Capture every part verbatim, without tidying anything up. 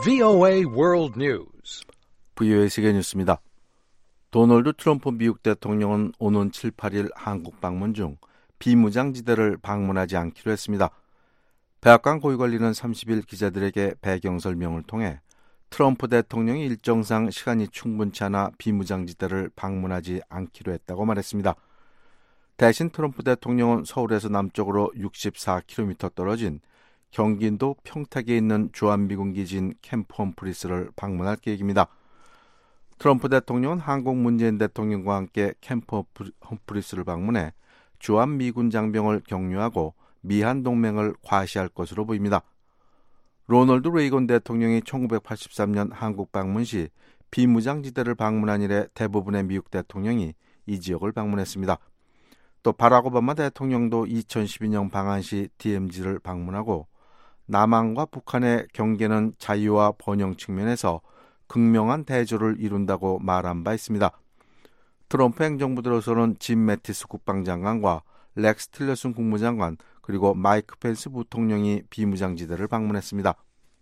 브이오에이 World News. 브이오에이 세계 뉴스입니다. 도널드 트럼프 미국 대통령은 오는 칠, 팔일 한국 방문 중 비무장지대를 방문하지 않기로 했습니다. 백악관 고위관리는 삼십일 기자들에게 배경 설명을 통해 트럼프 대통령이 일정상 시간이 충분치 않아 비무장지대를 방문하지 않기로 했다고 말했습니다. 대신 트럼프 대통령은 서울에서 남쪽으로 육십사 킬로미터 떨어진 경기도 평택에 있는 주한미군 기지인 캠프 험프리스를 방문할 계획입니다. 트럼프 대통령은 한국 문재인 대통령과 함께 캠프 험프리스를 방문해 주한미군 장병을 격려하고 미한 동맹을 과시할 것으로 보입니다. 로널드 레이건 대통령이 천구백팔십삼 년 한국 방문 시 비무장지대를 방문한 이래 대부분의 미국 대통령이 이 지역을 방문했습니다. 또 바락 오바마 대통령도 이천십이 년 방한 시 디엠지를 방문하고 남한과 북한의 경계는 자유와 번영 측면에서 극명한 대조를 이룬다고 말한 바 있습니다. 트럼프 행정부 들어서는 짐 매티스 국방장관과 렉스 틸러슨 국무장관 그리고 마이크 펜스 부통령이 비무장지대를 방문했습니다.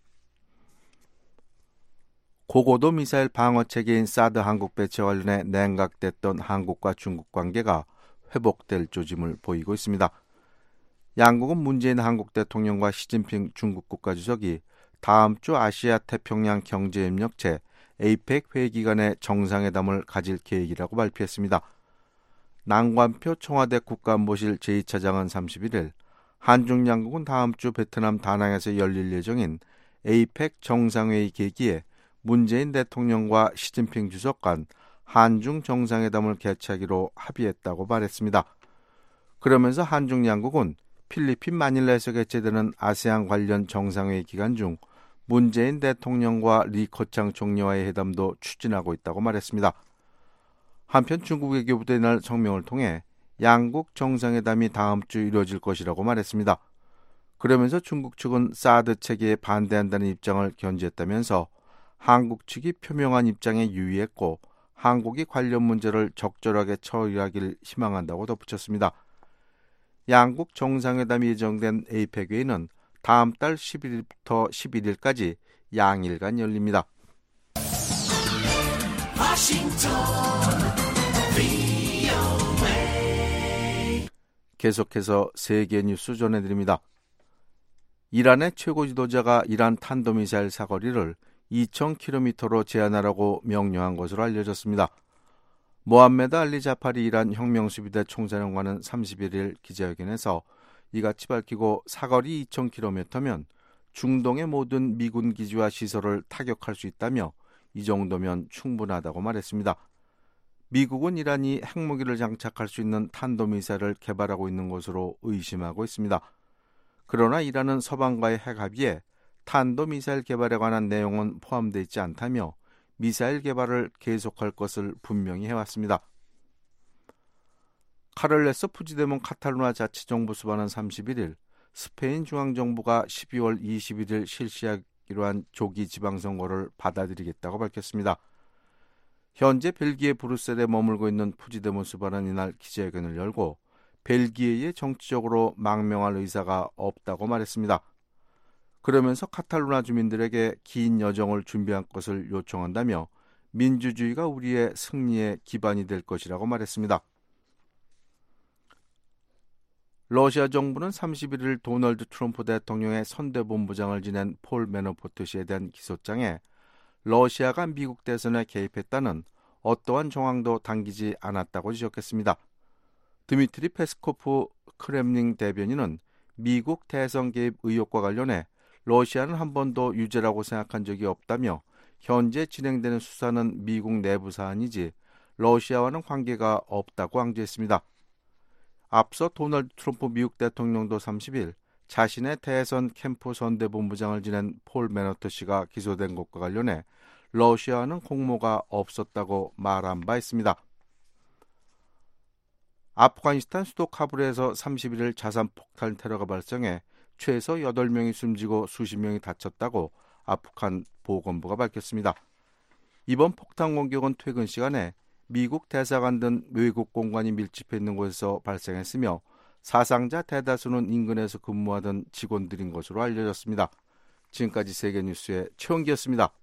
고고도 미사일 방어체계인 사드 한국 배치와 관련해 냉각됐던 한국과 중국 관계가 회복될 조짐을 보이고 있습니다. 양국은 문재인 한국 대통령과 시진핑 중국 국가주석이 다음 주 아시아 태평양 경제협력체 에이펙 회의 기간에 정상회담을 가질 계획이라고 발표했습니다. 남관표 청와대 국가안보실 제이 차장은 삼십일일 한중 양국은 다음 주 베트남 다낭에서 열릴 예정인 에이펙 정상회의 계기에 문재인 대통령과 시진핑 주석 간 한중 정상회담을 개최하기로 합의했다고 말했습니다. 그러면서 한중 양국은 필리핀 마닐라에서 개최되는 아세안 관련 정상회의 기간 중 문재인 대통령과 리커창 총리와의 회담도 추진하고 있다고 말했습니다. 한편 중국 외교부도 이날 성명을 통해 양국 정상회담이 다음 주 이루어질 것이라고 말했습니다. 그러면서 중국 측은 사드 체계에 반대한다는 입장을 견지했다면서 한국 측이 표명한 입장에 유의했고 한국이 관련 문제를 적절하게 처리하길 희망한다고 덧붙였습니다. 양국 정상회담이 예정된 에이펙 회의는 다음 달 십일일부터 십일일까지 양일간 열립니다. 계속해서 세계 뉴스 전해드립니다. 이란의 최고 지도자가 이란 탄도미사일 사거리를 이천 킬로미터로 제한하라고 명령한 것으로 알려졌습니다. 모함메드 알리 자파리 이란 혁명수비대 총사령관은 삼십일일 기자회견에서 이같이 밝히고 사거리 이천 킬로미터면 중동의 모든 미군 기지와 시설을 타격할 수 있다며 이 정도면 충분하다고 말했습니다. 미국은 이란이 핵무기를 장착할 수 있는 탄도미사일을 개발하고 있는 것으로 의심하고 있습니다. 그러나 이란은 서방과의 핵합의에 탄도미사일 개발에 관한 내용은 포함되어 있지 않다며 미사일 개발을 계속할 것을 분명히 해왔습니다. 카를레스 푸지데몬 카탈루나 자치정부 수반은 삼십일일 스페인 중앙정부가 십이월 이십일일 실시하기로 한 조기 지방선거를 받아들이겠다고 밝혔습니다. 현재 벨기에 브뤼셀에 머물고 있는 푸지데몬 수반은 이날 기자회견을 열고 벨기에에 정치적으로 망명할 의사가 없다고 말했습니다. 그러면서 카탈루나 주민들에게 긴 여정을 준비할 것을 요청한다며 민주주의가 우리의 승리의 기반이 될 것이라고 말했습니다. 러시아 정부는 삼십일일 도널드 트럼프 대통령의 선대본부장을 지낸 폴 매너포트 씨에 대한 기소장에 러시아가 미국 대선에 개입했다는 어떠한 정황도 담기지 않았다고 지적했습니다. 드미트리 페스코프 크렘린 대변인은 미국 대선 개입 의혹과 관련해 러시아는 한 번도 유죄라고 생각한 적이 없다며 현재 진행되는 수사는 미국 내부 사안이지 러시아와는 관계가 없다고 강조했습니다. 앞서 도널드 트럼프 미국 대통령도 삼십일 자신의 대선 캠프 선대본부장을 지낸 폴 매너트 씨가 기소된 것과 관련해 러시아와는 공모가 없었다고 말한 바 있습니다. 아프가니스탄 수도 카불에서 삼십일일 자산폭탄 테러가 발생해 최소 여덟 명이 숨지고 수십 명이 다쳤다고 아프간 보건부가 밝혔습니다. 이번 폭탄 공격은 퇴근 시간에 미국 대사관 등 외국 공관이 밀집해 있는 곳에서 발생했으며 사상자 대다수는 인근에서 근무하던 직원들인 것으로 알려졌습니다. 지금까지 세계뉴스의 최원기였습니다.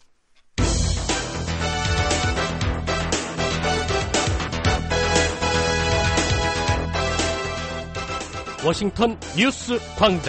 워싱턴 뉴스 광장.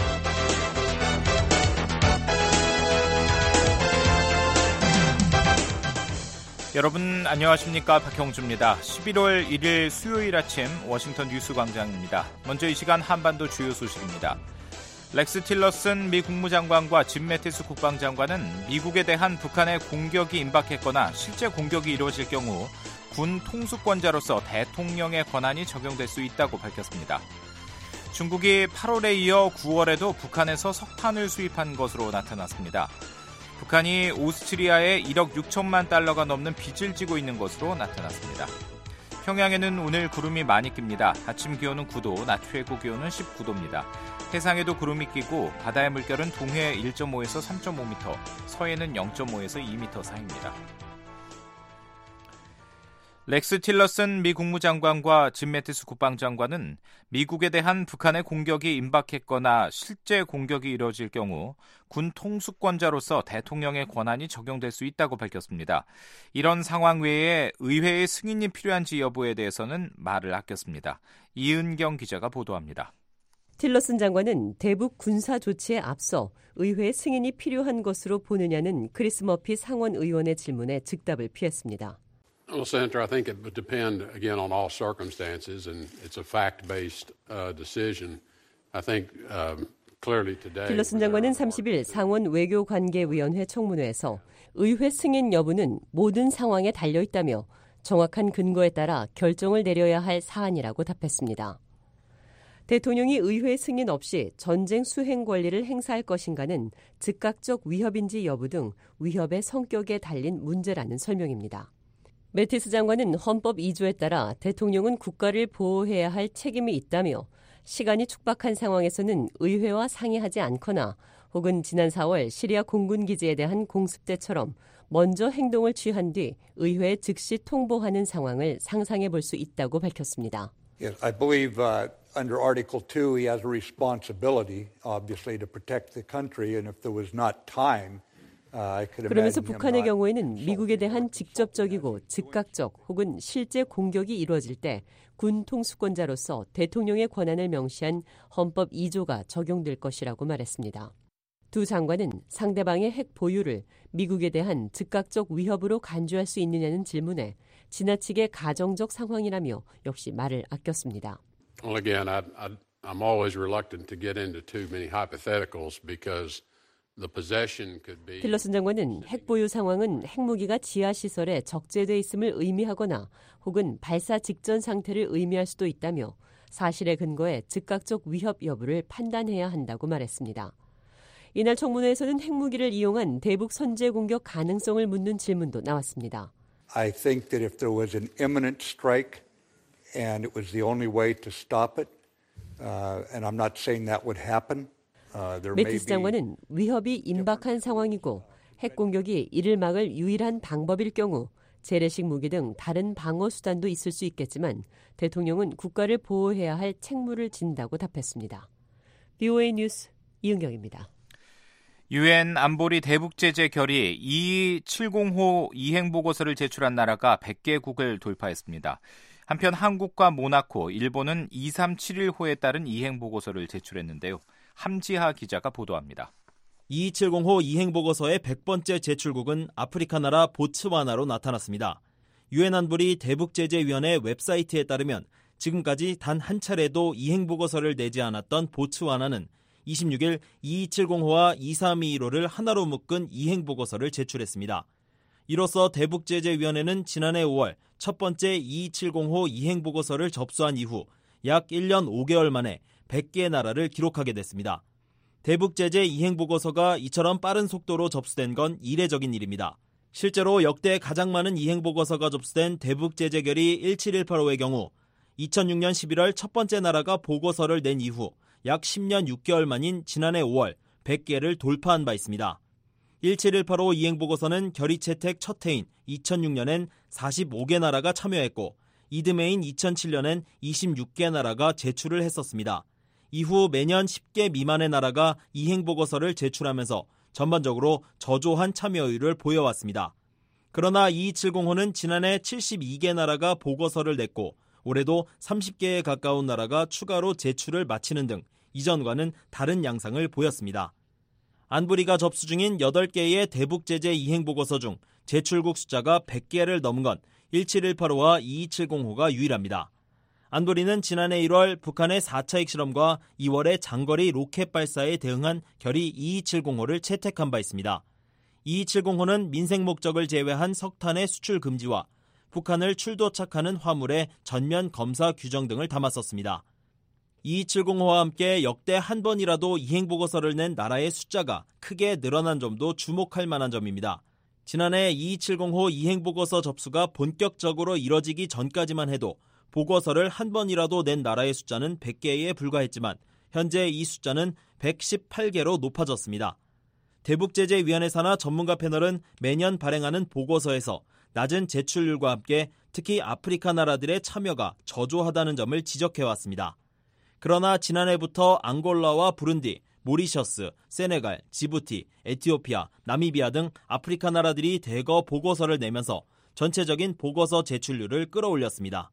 여러분 안녕하십니까? 박형주입니다. 십일월 일일 수요일 아침 워싱턴 뉴스 광장입니다. 먼저 이 시간 한반도 주요 소식입니다. 렉스 틸러슨 미 국무장관과 짐 매티스 국방장관은 미국에 대한 북한의 공격이 임박했거나 실제 공격이 이루어질 경우 군 통수권자로서 대통령의 권한이 적용될 수 있다고 밝혔습니다. 중국이 팔월에 이어 구월에도 북한에서 석탄을 수입한 것으로 나타났습니다. 북한이 오스트리아에 일억 육천만 달러가 넘는 빚을 지고 있는 것으로 나타났습니다. 평양에는 오늘 구름이 많이 낍니다. 아침 기온은 구 도, 낮 최고 기온은 십구 도입니다. 해상에도 구름이 끼고 바다의 물결은 동해 일 점 오에서 삼 점 오 미터, 서해는 영 점 오에서 이 미터 사이입니다. 렉스 틸러슨 미 국무장관과 짐 매티스 국방장관은 미국에 대한 북한의 공격이 임박했거나 실제 공격이 이루어질 경우 군 통수권자로서 대통령의 권한이 적용될 수 있다고 밝혔습니다. 이런 상황 외에 의회의 승인이 필요한지 여부에 대해서는 말을 아꼈습니다. 이은경 기자가 보도합니다. 틸러슨 장관은 대북 군사 조치에 앞서 의회의 승인이 필요한 것으로 보느냐는 크리스 머피 상원 의원의 질문에 즉답을 피했습니다. Well, Senator, I think it would depend, again, on all circumstances, and it's a fact-based uh, decision. I think um, clearly today... 틸러슨 장관은 삼십일 상원 외교관계위원회 청문회에서 의회 승인 여부는 모든 상황에 달려있다며 정확한 근거에 따라 결정을 내려야 할 사안이라고 답했습니다. 대통령이 의회 승인 없이 전쟁 수행 권리를 행사할 것인가는 즉각적 위협인지 여부 등 위협의 성격에 달린 문제라는 설명입니다. 매티스 장관은 헌법 이 조에 따라 대통령은 국가를 보호해야 할 책임이 있다며 시간이 촉박한 상황에서는 의회와 상의하지 않거나 혹은 지난 사월 시리아 공군기지에 대한 공습 때처럼 먼저 행동을 취한 뒤 의회에 즉시 통보하는 상황을 상상해 볼 수 있다고 밝혔습니다. Yes, I believe uh, under Article two he has a responsibility, obviously, to protect the country, and if there was not time, 그러면서 북한의 경우에는 미국에 대한 직접적이고 즉각적 혹은 실제 공격이 이루어질 때 군 통수권자로서 대통령의 권한을 명시한 헌법 이 조가 적용될 것이라고 말했습니다. 두 장관은 상대방의 핵 보유를 미국에 대한 즉각적 위협으로 간주할 수 있느냐는 질문에 지나치게 가정적 상황이라며 역시 말을 아꼈습니다. Well, again, I, I, I'm always reluctant to get into too many hypotheticals because 틸러슨 장관은 핵 보유 상황은 핵무기가 지하시설에 적재돼 있음을 의미하거나 혹은 발사 직전 상태를 의미할 수도 있다며 사실에 근거해 즉각적 위협 여부를 판단해야 한다고 말했습니다. 이날 청문회에서는 핵무기를 이용한 대북 선제 공격 가능성을 묻는 질문도 나왔습니다. I think that if there was an imminent strike and it was the only way to stop it, uh, and I'm not saying that would happen, 매티스 장관은 위협이 임박한 상황이고 핵 공격이 이를 막을 유일한 방법일 경우 재래식 무기 등 다른 방어 수단도 있을 수 있겠지만 대통령은 국가를 보호해야 할 책무를 진다고 답했습니다. 비오에이 뉴스 이은경입니다. 유엔 안보리 대북제재 결의 이이칠공 호 이행보고서를 제출한 나라가 백 개국을 돌파했습니다. 한편 한국과 모나코, 일본은 이삼칠일 호에 따른 이행보고서를 제출했는데요. 함지하 기자가 보도합니다. 이이칠공 호 이행보고서의 백 번째 제출국은 아프리카 나라 보츠와나로 나타났습니다. 유엔 안보리 대북제재위원회 웹사이트에 따르면 지금까지 단 한 차례도 이행보고서를 내지 않았던 보츠와나는 이십육일 이이칠공 호와 이삼이일 호를 하나로 묶은 이행보고서를 제출했습니다. 이로써 대북제재위원회는 지난해 오월 첫 번째 이이칠공 호 이행보고서를 접수한 이후 약 일 년 오 개월 만에 백 개 나라를 기록하게 됐습니다. 대북제재 이행보고서가 이처럼 빠른 속도로 접수된 건 이례적인 일입니다. 실제로 역대 가장 많은 이행보고서가 접수된 대북제재결의 일칠일팔 호의 경우 이천육 년 십일월 첫 번째 나라가 보고서를 낸 이후 약 십 년 육 개월 만인 지난해 오월 백 개를 돌파한 바 있습니다. 일칠일팔 호 이행보고서는 결의 채택 첫 해인 이천육 년엔 사십오 개 나라가 참여했고 이듬해인 이천칠 년엔 이십육 개 나라가 제출을 했었습니다. 이후 매년 십 개 미만의 나라가 이행보고서를 제출하면서 전반적으로 저조한 참여율을 보여왔습니다. 그러나 이이칠공호는 지난해 칠십이 개 나라가 보고서를 냈고 올해도 삼십 개에 가까운 나라가 추가로 제출을 마치는 등 이전과는 다른 양상을 보였습니다. 안보리가 접수 중인 여덟 개의 대북제재 이행보고서 중 제출국 숫자가 백 개를 넘은 건 일칠일팔호와 이이칠공호가 유일합니다. 안보리는 지난해 일월 북한의 사 차 핵실험과 이월의 장거리 로켓 발사에 대응한 결의 이이칠공호를 채택한 바 있습니다. 이이칠공호는 민생 목적을 제외한 석탄의 수출 금지와 북한을 출도착하는 화물의 전면 검사 규정 등을 담았었습니다. 이이칠공호와 함께 역대 한 번이라도 이행보고서를 낸 나라의 숫자가 크게 늘어난 점도 주목할 만한 점입니다. 지난해 이이칠공호 이행보고서 접수가 본격적으로 이뤄지기 전까지만 해도 보고서를 한 번이라도 낸 나라의 숫자는 백 개에 불과했지만 현재 이 숫자는 백십팔 개로 높아졌습니다. 대북제재위원회 산하 전문가 패널은 매년 발행하는 보고서에서 낮은 제출률과 함께 특히 아프리카 나라들의 참여가 저조하다는 점을 지적해왔습니다. 그러나 지난해부터 앙골라와 부룬디, 모리셔스, 세네갈, 지부티, 에티오피아, 나미비아 등 아프리카 나라들이 대거 보고서를 내면서 전체적인 보고서 제출률을 끌어올렸습니다.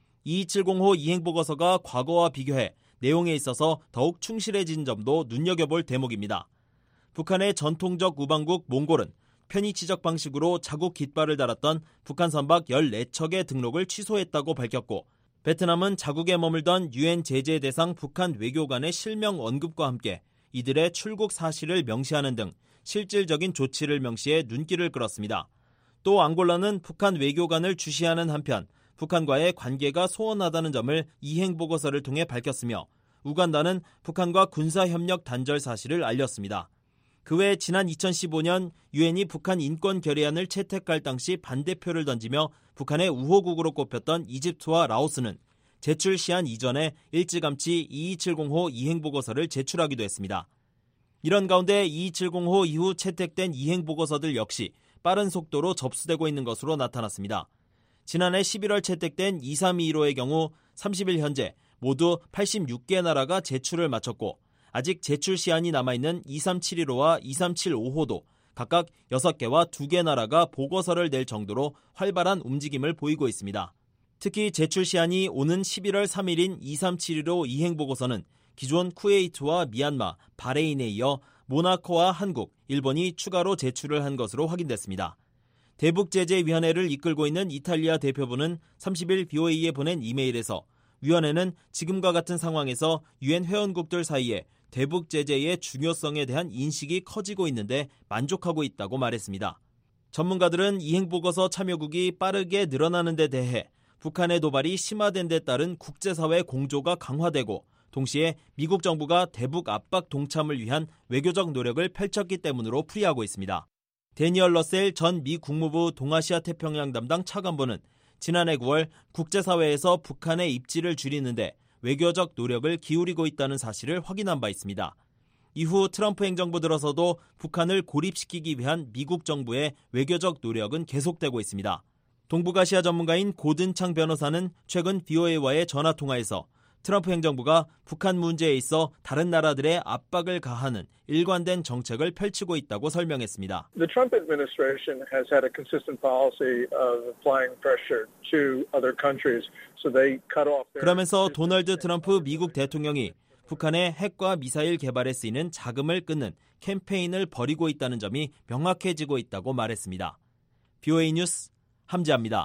이이칠공호 이행보고서가 과거와 비교해 내용에 있어서 더욱 충실해진 점도 눈여겨볼 대목입니다. 북한의 전통적 우방국 몽골은 편의 지적 방식으로 자국 깃발을 달았던 북한 선박 열네 척의 등록을 취소했다고 밝혔고 베트남은 자국에 머물던 유엔 제재 대상 북한 외교관의 실명 언급과 함께 이들의 출국 사실을 명시하는 등 실질적인 조치를 명시해 눈길을 끌었습니다. 또 앙골라는 북한 외교관을 주시하는 한편 북한과의 관계가 소원하다는 점을 이행보고서를 통해 밝혔으며 우간다는 북한과 군사협력 단절 사실을 알렸습니다. 그 외 지난 이천십오 년 유엔이 북한 인권 결의안을 채택할 당시 반대표를 던지며 북한의 우호국으로 꼽혔던 이집트와 라오스는 제출 시한 이전에 일찌감치 이이칠공호 이행보고서를 제출하기도 했습니다. 이런 가운데 이이칠공호 이후 채택된 이행보고서들 역시 빠른 속도로 접수되고 있는 것으로 나타났습니다. 지난해 십일월 채택된 이삼이일호의 경우 삼십 일 현재 모두 팔십육 개 나라가 제출을 마쳤고 아직 제출 시한이 남아있는 이삼칠일호와 이삼칠오호도 각각 여섯 개와 두 개 나라가 보고서를 낼 정도로 활발한 움직임을 보이고 있습니다. 특히 제출 시한이 오는 십일월 삼일인 이삼칠일호 이행보고서는 기존 쿠웨이트와 미얀마, 바레인에 이어 모나코와 한국, 일본이 추가로 제출을 한 것으로 확인됐습니다. 대북제재위원회를 이끌고 있는 이탈리아 대표부는 삼십 일 브이오에이에 보낸 이메일에서 위원회는 지금과 같은 상황에서 유엔 회원국들 사이에 대북 제재의 중요성에 대한 인식이 커지고 있는데 만족하고 있다고 말했습니다. 전문가들은 이행보고서 참여국이 빠르게 늘어나는 데 대해 북한의 도발이 심화된 데 따른 국제사회 공조가 강화되고 동시에 미국 정부가 대북 압박 동참을 위한 외교적 노력을 펼쳤기 때문으로 풀이하고 있습니다. 데니얼 러셀 전 미 국무부 동아시아 태평양 담당 차관보는 지난해 구월 국제사회에서 북한의 입지를 줄이는데 외교적 노력을 기울이고 있다는 사실을 확인한 바 있습니다. 이후 트럼프 행정부 들어서도 북한을 고립시키기 위한 미국 정부의 외교적 노력은 계속되고 있습니다. 동북아시아 전문가인 고든창 변호사는 최근 브이오에이와의 전화통화에서 트럼프 행정부가 북한 문제에 있어 다른 나라들의 압박을 가하는 일관된 정책을 펼치고 있다고 설명했습니다. The Trump administration has had a consistent policy of applying pressure to other countries, so they cut off their... 그러면서 도널드 트럼프 미국 대통령이 북한의 핵과 미사일 개발에 쓰이는 자금을 끊는 캠페인을 벌이고 있다는 점이 명확해지고 있다고 말했습니다. 브이오에이 뉴스 함지아입니다.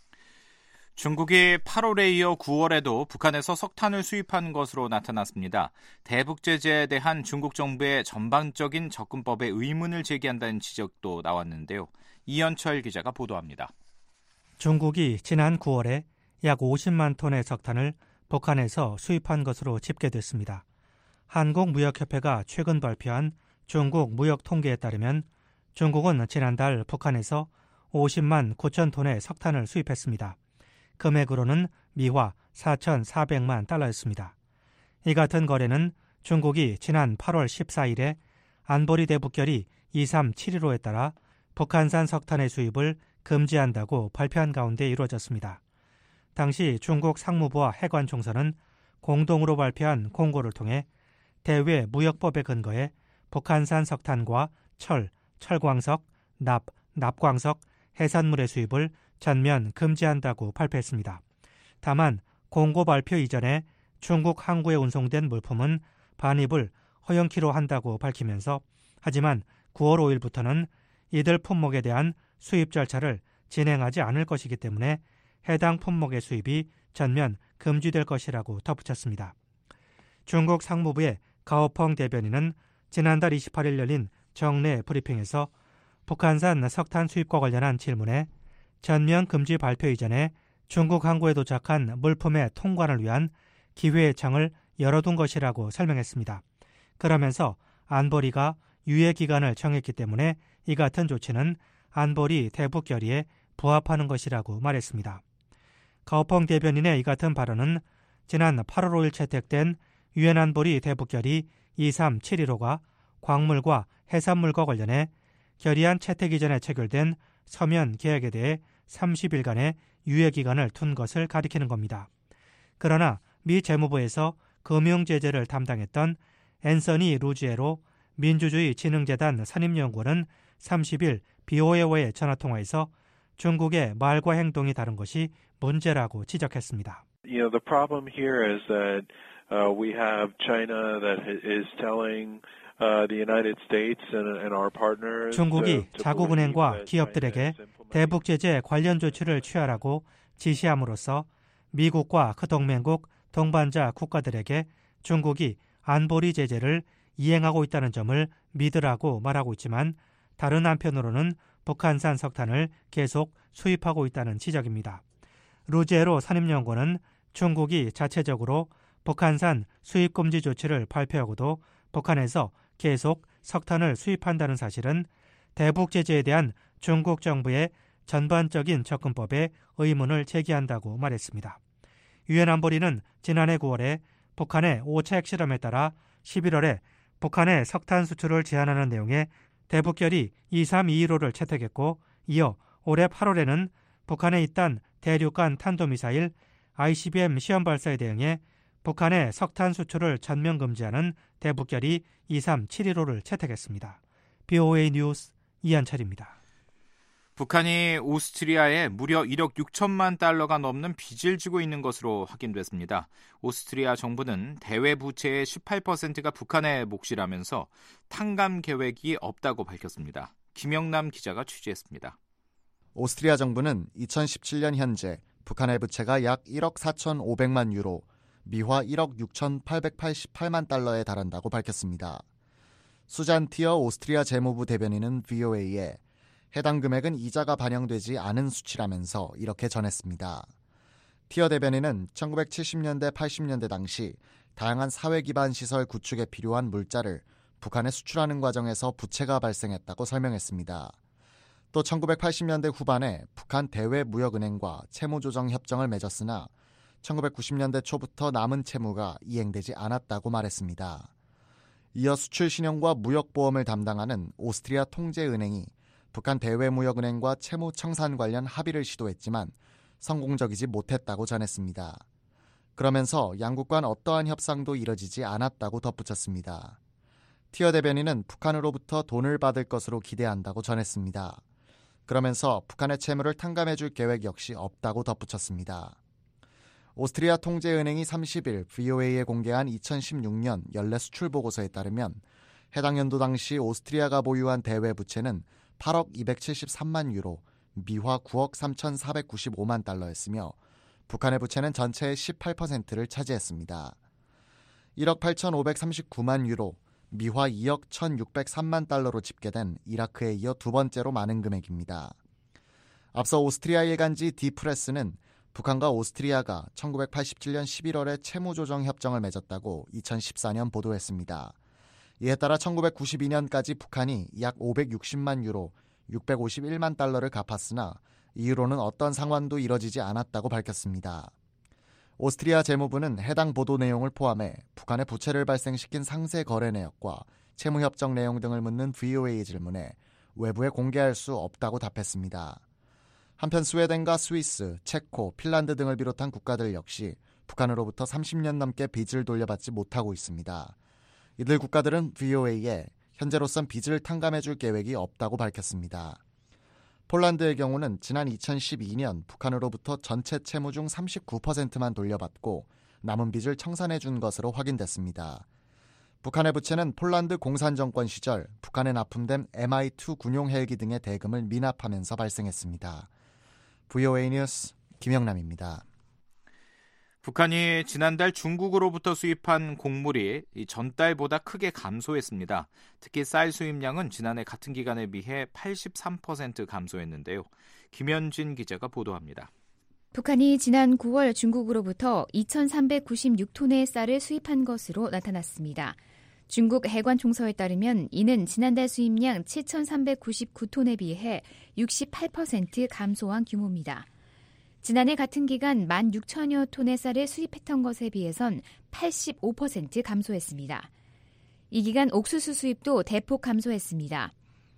중국이 팔월에 이어 구월에도 북한에서 석탄을 수입한 것으로 나타났습니다. 대북 제재에 대한 중국 정부의 전반적인 접근법에 의문을 제기한다는 지적도 나왔는데요. 이현철 기자가 보도합니다. 중국이 지난 구월에 약 오십만 톤의 석탄을 북한에서 수입한 것으로 집계됐습니다. 한국무역협회가 최근 발표한 중국 무역 통계에 따르면 중국은 지난달 북한에서 오십만 구천 톤의 석탄을 수입했습니다. 금액으로는 미화 사천사백만 달러였습니다. 이 같은 거래는 중국이 지난 팔월 십사일에 안보리 대북결의 이삼칠일호에 따라 북한산 석탄의 수입을 금지한다고 발표한 가운데 이루어졌습니다. 당시 중국 상무부와 해관총서는 공동으로 발표한 공고를 통해 대외 무역법에 근거해 북한산 석탄과 철, 철광석, 납, 납광석, 해산물의 수입을 전면 금지한다고 발표했습니다. 다만 공고 발표 이전에 중국 항구에 운송된 물품은 반입을 허용키로 한다고 밝히면서 하지만 구월 오일부터는 이들 품목에 대한 수입 절차를 진행하지 않을 것이기 때문에 해당 품목의 수입이 전면 금지될 것이라고 덧붙였습니다. 중국 상무부의 가오펑 대변인은 지난달 이십팔일 열린 정례 브리핑에서 북한산 석탄 수입과 관련한 질문에 전면 금지 발표 이전에 중국 항구에 도착한 물품의 통관을 위한 기회창을 열어둔 것이라고 설명했습니다. 그러면서 안보리가 유예 기간을 정했기 때문에 이 같은 조치는 안보리 대북 결의에 부합하는 것이라고 말했습니다. 가오펑 대변인의 이 같은 발언은 지난 팔월 오일 채택된 유엔 안보리 대북 결의 이삼칠일호가 광물과 해산물과 관련해 결의안 채택 이전에 체결된 서면 계약에 대해 삼십일간의 유예 기간을 둔 것을 가리키는 겁니다. 그러나 미 재무부에서 금융 제재를 담당했던 앤서니 루지에로 민주주의 진흥재단 산임연구원은 삼십일 비오에이와의 전화통화에서 중국의 말과 행동이 다른 것이 문제라고 지적했습니다. You know, the problem here is that uh, we have China that is telling uh, the United States and, and our partners. 중국이 자국은행과 기업들에게 대북 제재 관련 조치를 취하라고 지시함으로써 미국과 그 동맹국 동반자 국가들에게 중국이 안보리 제재를 이행하고 있다는 점을 믿으라고 말하고 있지만 다른 한편으로는 북한산 석탄을 계속 수입하고 있다는 지적입니다. 루제로 산임연구원은 중국이 자체적으로 북한산 수입 금지 조치를 발표하고도 북한에서 계속 석탄을 수입한다는 사실은 대북 제재에 대한 중국 정부의 전반적인 접근법에 의문을 제기한다고 말했습니다. 유엔 안보리는 지난해 구월에 북한의 오 차 핵실험에 따라 십일월에 북한의 석탄 수출을 제한하는 내용의 대북 결의 이삼이일호를 채택했고 이어 올해 팔월에는 북한에 있던 대륙간 탄도미사일 아이씨비엠 시험 발사에 대응해 북한의 석탄 수출을 전면 금지하는 대북 결의 이삼칠일호를 채택했습니다. 비오에이 뉴스 이한철입니다. 북한이 오스트리아에 무려 일억 육천만 달러가 넘는 빚을 지고 있는 것으로 확인됐습니다. 오스트리아 정부는 대외 부채의 십팔 퍼센트가 북한의 몫이라면서 탕감 계획이 없다고 밝혔습니다. 김영남 기자가 취재했습니다. 오스트리아 정부는 이천십칠년 현재 북한의 부채가 약 일억 사천오백만 유로, 미화 일억 육천팔백팔십팔만 달러에 달한다고 밝혔습니다. 수잔 티어 오스트리아 재무부 대변인은 브이오에이에 해당 금액은 이자가 반영되지 않은 수치라면서 이렇게 전했습니다. 티어 대변인은 천구백칠십년대 팔십년대 당시 다양한 사회 기반 시설 구축에 필요한 물자를 북한에 수출하는 과정에서 부채가 발생했다고 설명했습니다. 또 천구백팔십년대 후반에 북한 대외무역은행과 채무조정협정을 맺었으나 천구백구십년대 초부터 남은 채무가 이행되지 않았다고 말했습니다. 이어 수출신용과 무역보험을 담당하는 오스트리아 통제은행이 북한 대외무역은행과 채무 청산 관련 합의를 시도했지만 성공적이지 못했다고 전했습니다. 그러면서 양국 간 어떠한 협상도 이뤄지지 않았다고 덧붙였습니다. 티어 대변인은 북한으로부터 돈을 받을 것으로 기대한다고 전했습니다. 그러면서 북한의 채무를 탕감해줄 계획 역시 없다고 덧붙였습니다. 오스트리아 통제은행이 삼십일 브이오에이에 공개한 이천십육년 연례 수출 보고서에 따르면 해당 연도 당시 오스트리아가 보유한 대외 부채는 팔억 이백칠십삼만 유로, 미화 구억 삼천사백구십오만 달러였으며 북한의 부채는 전체의 십팔 퍼센트를 차지했습니다. 일억 팔천오백삼십구만 유로, 미화 이억 천육백삼만 달러로 집계된 이라크에 이어 두 번째로 많은 금액입니다. 앞서 오스트리아 일간지 디프레스는 북한과 오스트리아가 천구백팔십칠년 십일월에 채무조정협정을 맺었다고 이천십사년 보도했습니다. 이에 따라 천구백구십이년까지 북한이 약 오백육십만 유로, 육백오십일만 달러를 갚았으나 이후로는 어떤 상환도 이뤄지지 않았다고 밝혔습니다. 오스트리아 재무부는 해당 보도 내용을 포함해 북한의 부채를 발생시킨 상세 거래 내역과 채무협정 내용 등을 묻는 브이오에이 질문에 외부에 공개할 수 없다고 답했습니다. 한편 스웨덴과 스위스, 체코, 핀란드 등을 비롯한 국가들 역시 북한으로부터 삼십 년 넘게 빚을 돌려받지 못하고 있습니다. 이들 국가들은 브이오에이에 현재로선 빚을 탕감해줄 계획이 없다고 밝혔습니다. 폴란드의 경우는 지난 이천십이 년 북한으로부터 전체 채무 중 삼십구 퍼센트만 돌려받고 남은 빚을 청산해준 것으로 확인됐습니다. 북한의 부채는 폴란드 공산정권 시절 북한에 납품된 엠아이 투 군용 헬기 등의 대금을 미납하면서 발생했습니다. 브이오에이 뉴스 김영남입니다. 북한이 지난달 중국으로부터 수입한 곡물이 전달보다 크게 감소했습니다. 특히 쌀 수입량은 지난해 같은 기간에 비해 팔십삼 퍼센트 감소했는데요. 김현진 기자가 보도합니다. 북한이 지난 구월 중국으로부터 이천삼백구십육 톤의 쌀을 수입한 것으로 나타났습니다. 중국 해관총서에 따르면 이는 지난달 수입량 칠천삼백구십구 톤에 비해 육십팔 퍼센트 감소한 규모입니다. 지난해 같은 기간 만 육천여 톤의 쌀을 수입했던 것에 비해선 팔십오 퍼센트 감소했습니다. 이 기간 옥수수 수입도 대폭 감소했습니다.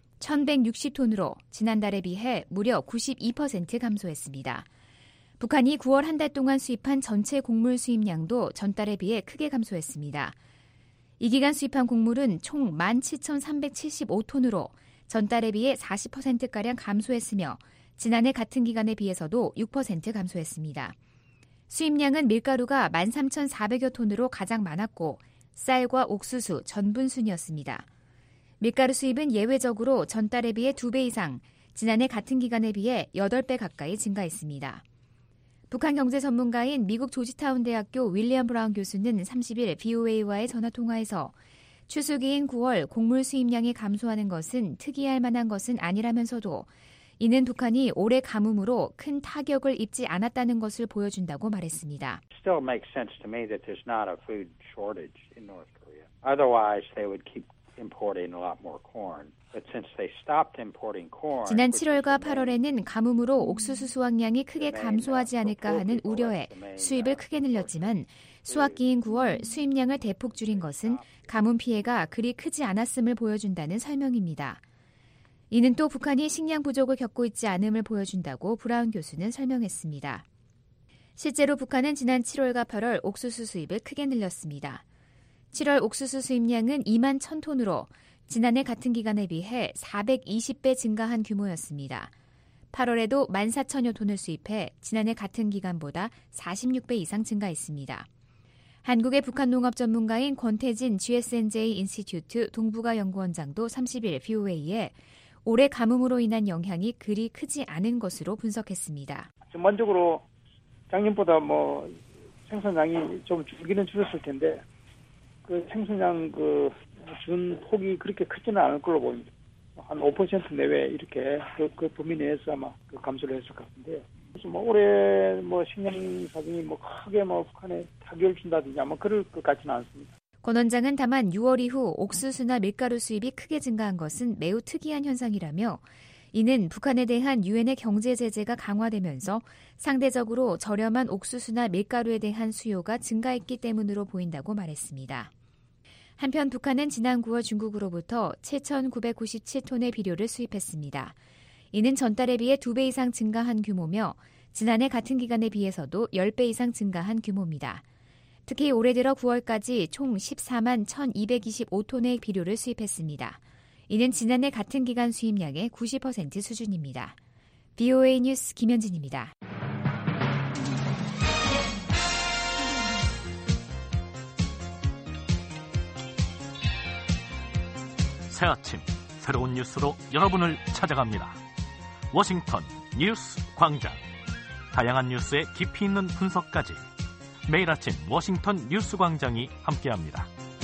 천백육십 톤으로 지난달에 비해 무려 구십이 퍼센트 감소했습니다. 북한이 구월 한 달 동안 수입한 전체 곡물 수입량도 전달에 비해 크게 감소했습니다. 이 기간 수입한 곡물은 총 만 칠천삼백칠십오 톤으로 전달에 비해 사십 퍼센트가량 감소했으며 지난해 같은 기간에 비해서도 육 퍼센트 감소했습니다. 수입량은 밀가루가 만 삼천사백여 톤으로 가장 많았고 쌀과 옥수수, 전분 순이었습니다. 밀가루 수입은 예외적으로 전달에 비해 두 배 이상, 지난해 같은 기간에 비해 여덟 배 가까이 증가했습니다. 북한 경제 전문가인 미국 조지타운 대학교 윌리엄 브라운 교수는 삼십 일 브이오에이와의 전화통화에서 추수기인 구월 곡물 수입량이 감소하는 것은 특이할 만한 것은 아니라면서도 이는 북한이 올해 가뭄으로 큰 타격을 입지 않았다는 것을 보여준다고 말했습니다. Still makes sense to me that there's not a food shortage in North Korea. Otherwise, they would keep importing a lot more corn. But since they stopped importing corn, 지난 칠월과 팔월에는 가뭄으로 옥수수 수확량이 크게 감소하지 않을까 하는 우려에 수입을 크게 늘렸지만 수확기인 구월 수입량을 대폭 줄인 것은 가뭄 피해가 그리 크지 않았음을 보여준다는 설명입니다. 이는 또 북한이 식량 부족을 겪고 있지 않음을 보여준다고 브라운 교수는 설명했습니다. 실제로 북한은 지난 칠월과 팔월 옥수수 수입을 크게 늘렸습니다. 칠월 옥수수 수입량은 이만 천 톤으로 지난해 같은 기간에 비해 사백이십 배 증가한 규모였습니다. 팔월에도 만 사천여 톤을 수입해 지난해 같은 기간보다 사십육 배 이상 증가했습니다. 한국의 북한 농업 전문가인 권태진 지에스엔제이 인스티튜트 동북아 연구원장도 삼십 일 브이오에이에 올해 가뭄으로 인한 영향이 그리 크지 않은 것으로 분석했습니다. 전반적으로 작년보다 뭐 생산량이 좀 줄기는 줄었을 텐데 그 생산량 그 준 폭이 그렇게 크지는 않을 걸로 보입니다. 한 오 퍼센트 내외 이렇게 그, 그 범위 내에서 아마 그 감소를 했을 것 같은데요. 그래서 뭐 올해 뭐 식량 사정이 뭐 크게 뭐 북한에 타격을 준다든지 아마 그럴 것 같지는 않습니다. 권 원장은 다만 유월 이후 옥수수나 밀가루 수입이 크게 증가한 것은 매우 특이한 현상이라며 이는 북한에 대한 유엔의 경제 제재가 강화되면서 상대적으로 저렴한 옥수수나 밀가루에 대한 수요가 증가했기 때문으로 보인다고 말했습니다. 한편 북한은 지난 구월 중국으로부터 칠천구백구십칠 톤의 비료를 수입했습니다. 이는 전달에 비해 두 배 이상 증가한 규모며 지난해 같은 기간에 비해서도 십 배 이상 증가한 규모입니다. 특히 올해 들어 구월까지 총 십사만 천이백이십오 톤의 비료를 수입했습니다. 이는 지난해 같은 기간 수입량의 구십 퍼센트 수준입니다. 브이오에이 뉴스 김현진입니다. 새 아침 새로운 뉴스로 여러분을 찾아갑니다. 워싱턴 뉴스 광장. 다양한 뉴스의 깊이 있는 분석까지 매일 아침 워싱턴 뉴스 광장이 함께합니다.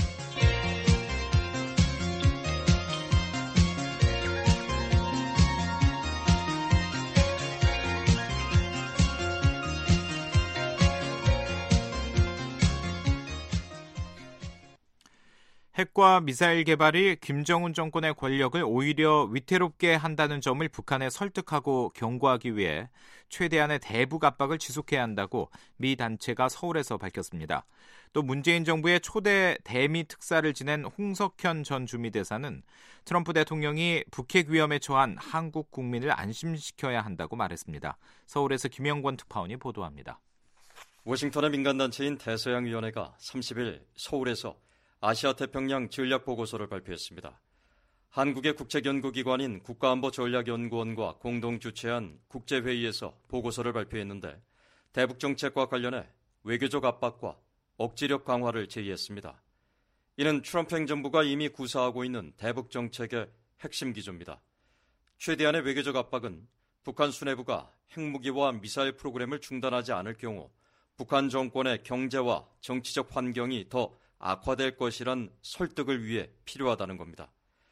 핵과 미사일 개발이 김정은 정권의 권력을 오히려 위태롭게 한다는 점을 북한에 설득하고 경고하기 위해 최대한의 대북 압박을 지속해야 한다고 미 단체가 서울에서 밝혔습니다. 또 문재인 정부의 초대 대미 특사를 지낸 홍석현 전 주미대사는 트럼프 대통령이 북핵 위험에 처한 한국 국민을 안심시켜야 한다고 말했습니다. 서울에서 김영권 특파원이 보도합니다. 워싱턴의 민간단체인 대서양위원회가 삼십일 서울에서 아시아태평양 전략보고서를 발표했습니다. 한국의 국책연구기관인 국가안보전략연구원과 공동 주최한 국제회의에서 보고서를 발표했는데 대북정책과 관련해 외교적 압박과 억지력 강화를 제의했습니다. 이는 트럼프 행정부가 이미 구사하고 있는 대북정책의 핵심 기조입니다. 최대한의 외교적 압박은 북한 수뇌부가 핵무기와 미사일 프로그램을 중단하지 않을 경우 북한 정권의 경제와 정치적 환경이 더 악화될 것이란 설득을 위해 필요하다는 겁니다.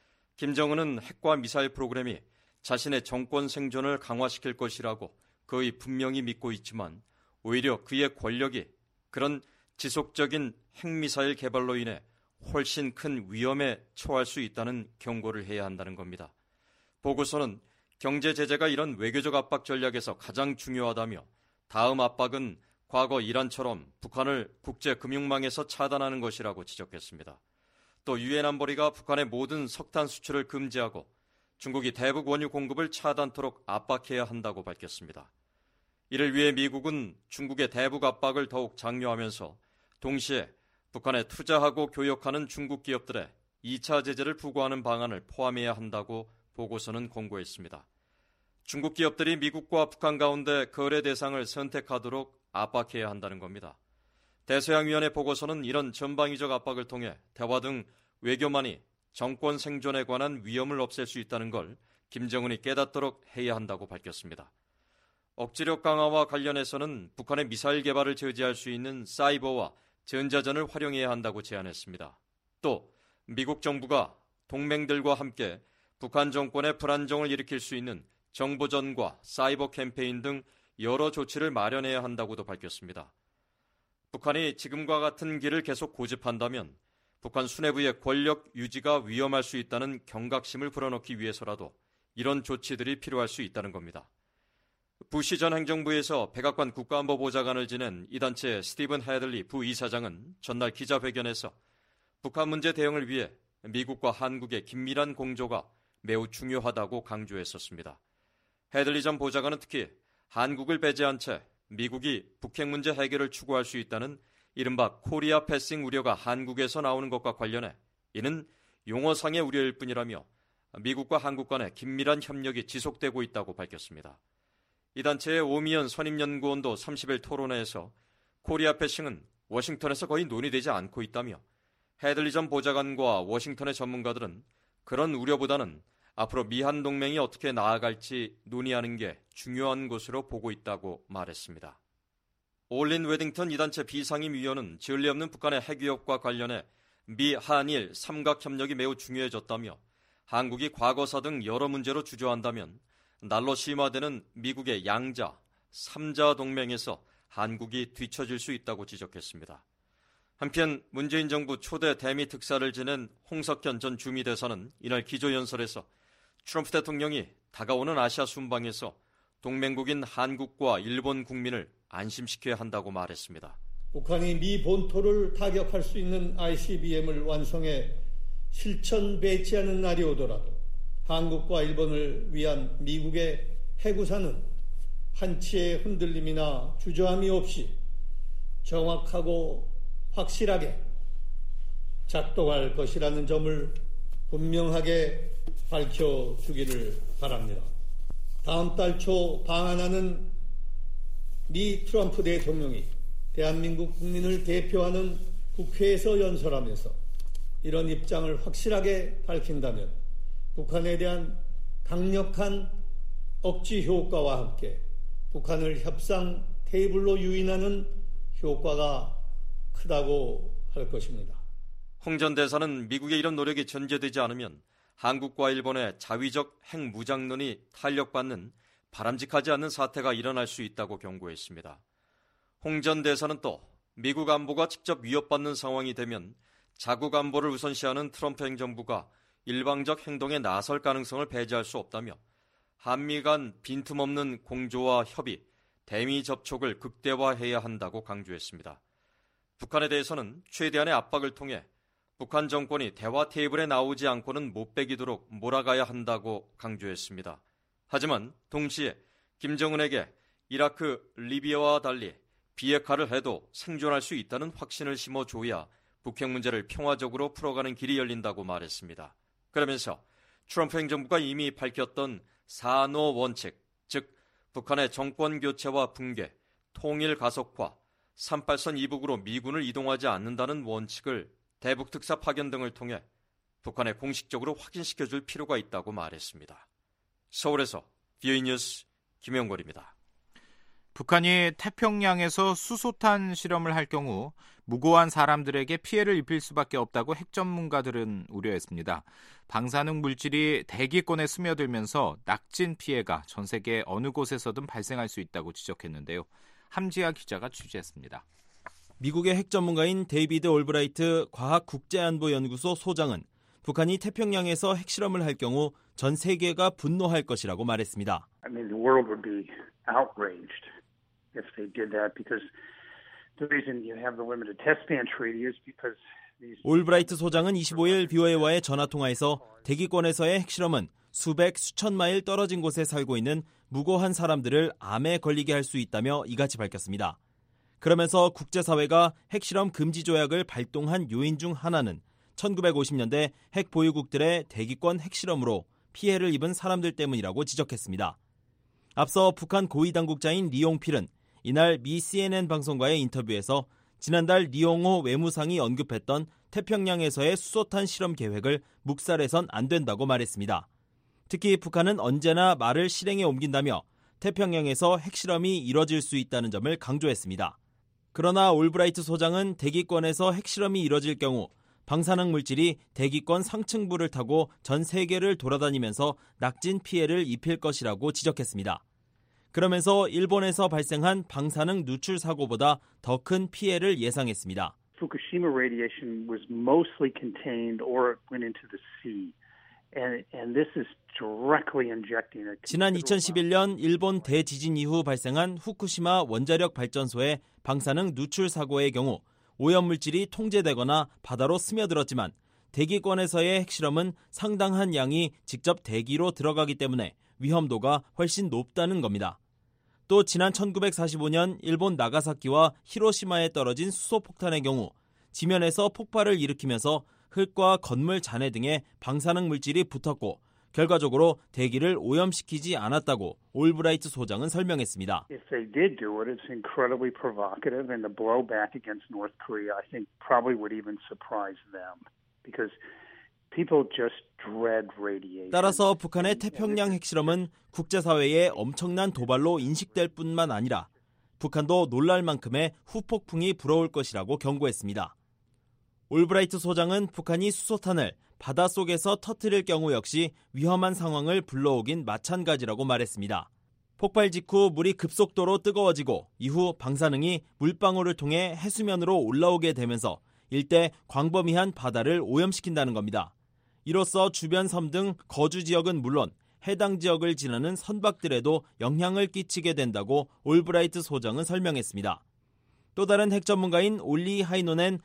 김정은은 핵과 미사일 프로그램이 자신의 정권 생존을 강화시킬 것이라고 거의 분명히 믿고 있지만 오히려 그의 권력이 그런 지속적인 핵미사일 개발로 인해 훨씬 큰 위험에 처할 수 있다는 경고를 해야 한다는 겁니다. 보고서는 경제 제재가 이런 외교적 압박 전략에서 가장 중요하다며 다음 압박은 과거 이란처럼 북한을 국제금융망에서 차단하는 것이라고 지적했습니다. 또 유엔 안보리가 북한의 모든 석탄 수출을 금지하고 중국이 대북 원유 공급을 차단토록 압박해야 한다고 밝혔습니다. 이를 위해 미국은 중국의 대북 압박을 더욱 장려하면서 동시에 북한에 투자하고 교역하는 중국 기업들의 이 차 제재를 부과하는 방안을 포함해야 한다고 보고서는 권고했습니다. 중국 기업들이 미국과 북한 가운데 거래 대상을 선택하도록 압박해야 한다는 겁니다. 대서양위원회 보고서는 이런 전방위적 압박을 통해 대화 등 외교만이 정권 생존에 관한 위험을 없앨 수 있다는 걸 김정은이 깨닫도록 해야 한다고 밝혔습니다. 억지력 강화와 관련해서는 북한의 미사일 개발을 저지할 수 있는 사이버와 전자전을 활용해야 한다고 제안했습니다. 또 미국 정부가 동맹들과 함께 북한 정권의 불안정을 일으킬 수 있는 정보전과 사이버 캠페인 등 여러 조치를 마련해야 한다고도 밝혔습니다. 북한이 지금과 같은 길을 계속 고집한다면 북한 수뇌부의 권력 유지가 위험할 수 있다는 경각심을 불어넣기 위해서라도 이런 조치들이 필요할 수 있다는 겁니다. 부시 전 행정부에서 백악관 국가안보보좌관을 지낸 이 단체의 스티븐 헤들리 부이사장은 전날 기자회견에서 북한 문제 대응을 위해 미국과 한국의 긴밀한 공조가 매우 중요하다고 강조했었습니다. 헤들리 전 보좌관은 특히 한국을 배제한 채 미국이 북핵 문제 해결을 추구할 수 있다는 이른바 코리아 패싱 우려가 한국에서 나오는 것과 관련해 이는 용어상의 우려일 뿐이라며 미국과 한국 간의 긴밀한 협력이 지속되고 있다고 밝혔습니다. 이 단체의 오미연 선임연구원도 삼십일 토론회에서 코리아 패싱은 워싱턴에서 거의 논의되지 않고 있다며 헤들리 전 보좌관과 워싱턴의 전문가들은 그런 우려보다는 앞으로 미한 동맹이 어떻게 나아갈지 논의하는 게 중요한 것으로 보고 있다고 말했습니다. 올린 웨딩턴 이 단체 비상임위원은 전례 없는 북한의 핵위협과 관련해 미, 한일 삼각협력이 매우 중요해졌다며 한국이 과거사 등 여러 문제로 주저한다면 날로 심화되는 미국의 양자, 삼자 동맹에서 한국이 뒤처질 수 있다고 지적했습니다. 한편 문재인 정부 초대 대미 특사를 지낸 홍석현 전 주미대사는 이날 기조연설에서 트럼프 대통령이 다가오는 아시아 순방에서 동맹국인 한국과 일본 국민을 안심시켜야 한다고 말했습니다. 북한이 미 본토를 타격할 수 있는 아이씨비엠을 완성해 실천 배치하는 날이 오더라도 한국과 일본을 위한 미국의 해구사는 한치의 흔들림이나 주저함이 없이 정확하고 확실하게 작동할 것이라는 점을 분명하게 밝혀주기를 바랍니다. 다음 달 초 방한하는 미 트럼프 대통령이 대한민국 국민을 대표하는 국회에서 연설하면서 이런 입장을 확실하게 밝힌다면 북한에 대한 강력한 억지 효과와 함께 북한을 협상 테이블로 유인하는 효과가 크다고 할 것입니다. 홍 전 대사는 미국의 이런 노력이 전제되지 않으면 한국과 일본의 자위적 핵무장론이 탄력받는 바람직하지 않는 사태가 일어날 수 있다고 경고했습니다. 홍 전 대사는 또 미국 안보가 직접 위협받는 상황이 되면 자국 안보를 우선시하는 트럼프 행정부가 일방적 행동에 나설 가능성을 배제할 수 없다며 한미 간 빈틈없는 공조와 협의, 대미 접촉을 극대화해야 한다고 강조했습니다. 북한에 대해서는 최대한의 압박을 통해 북한 정권이 대화 테이블에 나오지 않고는 못 배기도록 몰아가야 한다고 강조했습니다. 하지만 동시에 김정은에게 이라크, 리비아와 달리 비핵화를 해도 생존할 수 있다는 확신을 심어줘야 북핵 문제를 평화적으로 풀어가는 길이 열린다고 말했습니다. 그러면서 트럼프 행정부가 이미 밝혔던 사노 원칙, 즉 북한의 정권 교체와 붕괴, 통일 가속화, 삼팔선 이북으로 미군을 이동하지 않는다는 원칙을 대북 특사 파견 등을 통해 북한에 공식적으로 확인시켜줄 필요가 있다고 말했습니다. 서울에서 비오이 뉴스 김영걸입니다. 북한이 태평양에서 수소탄 실험을 할 경우 무고한 사람들에게 피해를 입힐 수밖에 없다고 핵 전문가들은 우려했습니다. 방사능 물질이 대기권에 스며들면서 낙진 피해가 전 세계 어느 곳에서든 발생할 수 있다고 지적했는데요. 함지아 기자가 취재했습니다. 미국의 핵 전문가인 데이비드 올브라이트 과학국제안보연구소 소장은 북한이 태평양에서 핵실험을 할 경우 전 세계가 분노할 것이라고 말했습니다. I mean, the world would be outraged if they did that because the reason you have the limited test ban treaty is because these 올브라이트 소장은 이십오일 비오에이와의 전화통화에서 대기권에서의 핵실험은 수백, 수천 마일 떨어진 곳에 살고 있는 무고한 사람들을 암에 걸리게 할 수 있다며 이같이 밝혔습니다. 그러면서 국제사회가 핵실험 금지 조약을 발동한 요인 중 하나는 천구백오십년대 핵 보유국들의 대기권 핵실험으로 피해를 입은 사람들 때문이라고 지적했습니다. 앞서 북한 고위당국자인 리용필은 이날 미 씨엔엔 방송과의 인터뷰에서 지난달 리용호 외무상이 언급했던 태평양에서의 수소탄 실험 계획을 묵살해선 안 된다고 말했습니다. 특히 북한은 언제나 말을 실행에 옮긴다며 태평양에서 핵실험이 이뤄질 수 있다는 점을 강조했습니다. 그러나 올브라이트 소장은 대기권에서 핵실험이 이뤄질 경우 방사능 물질이 대기권 상층부를 타고 전 세계를 돌아다니면서 낙진 피해를 입힐 것이라고 지적했습니다. 그러면서 일본에서 발생한 방사능 누출 사고보다 더 큰 피해를 예상했습니다. Fukushima radiation was mostly contained or went into the sea. And, and this is directly injecting a 지난 이천십일년 일본 대지진 이후 발생한 후쿠시마 원자력 발전소의 방사능 누출 사고의 경우 오염물질이 통제되거나 바다로 스며들었지만 대기권에서의 핵실험은 상당한 양이 직접 대기로 들어가기 때문에 위험도가 훨씬 높다는 겁니다. 또 지난 천구백사십오년 일본 나가사키와 히로시마에 떨어진 수소폭탄의 경우 지면에서 폭발을 일으키면서 흙과 건물 잔해 등의 방사능 물질이 붙었고 결과적으로 대기를 오염시키지 않았다고 올브라이트 소장은 설명했습니다. If they did do it, it's incredibly provocative, and the blowback against North Korea, I think, probably would even surprise them, because people just dread radiation. 따라서 북한의 태평양 핵실험은 국제사회의 엄청난 도발로 인식될 뿐만 아니라 북한도 놀랄 만큼의 후폭풍이 불어올 것이라고 경고했습니다. 올브라이트 소장은 북한이 수소탄을 바닷속에서 터뜨릴 경우 역시 위험한 상황을 불러오긴 마찬가지라고 말했습니다. 폭발 직후 물이 급속도로 뜨거워지고 이후 방사능이 물방울을 통해 해수면으로 올라오게 되면서 일대 광범위한 바다를 오염시킨다는 겁니다. 이로써 주변 섬 등 거주 지역은 물론 해당 지역을 지나는 선박들에도 영향을 끼치게 된다고 올브라이트 소장은 설명했습니다. 또 다른 핵 전문가인 올리 하이노넨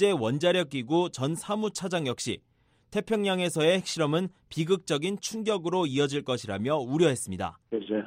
국제원자력기구 전 사무차장 역시 태평양에서의 핵실험은 비극적인 충격으로 이어질 것이라며 우려했습니다.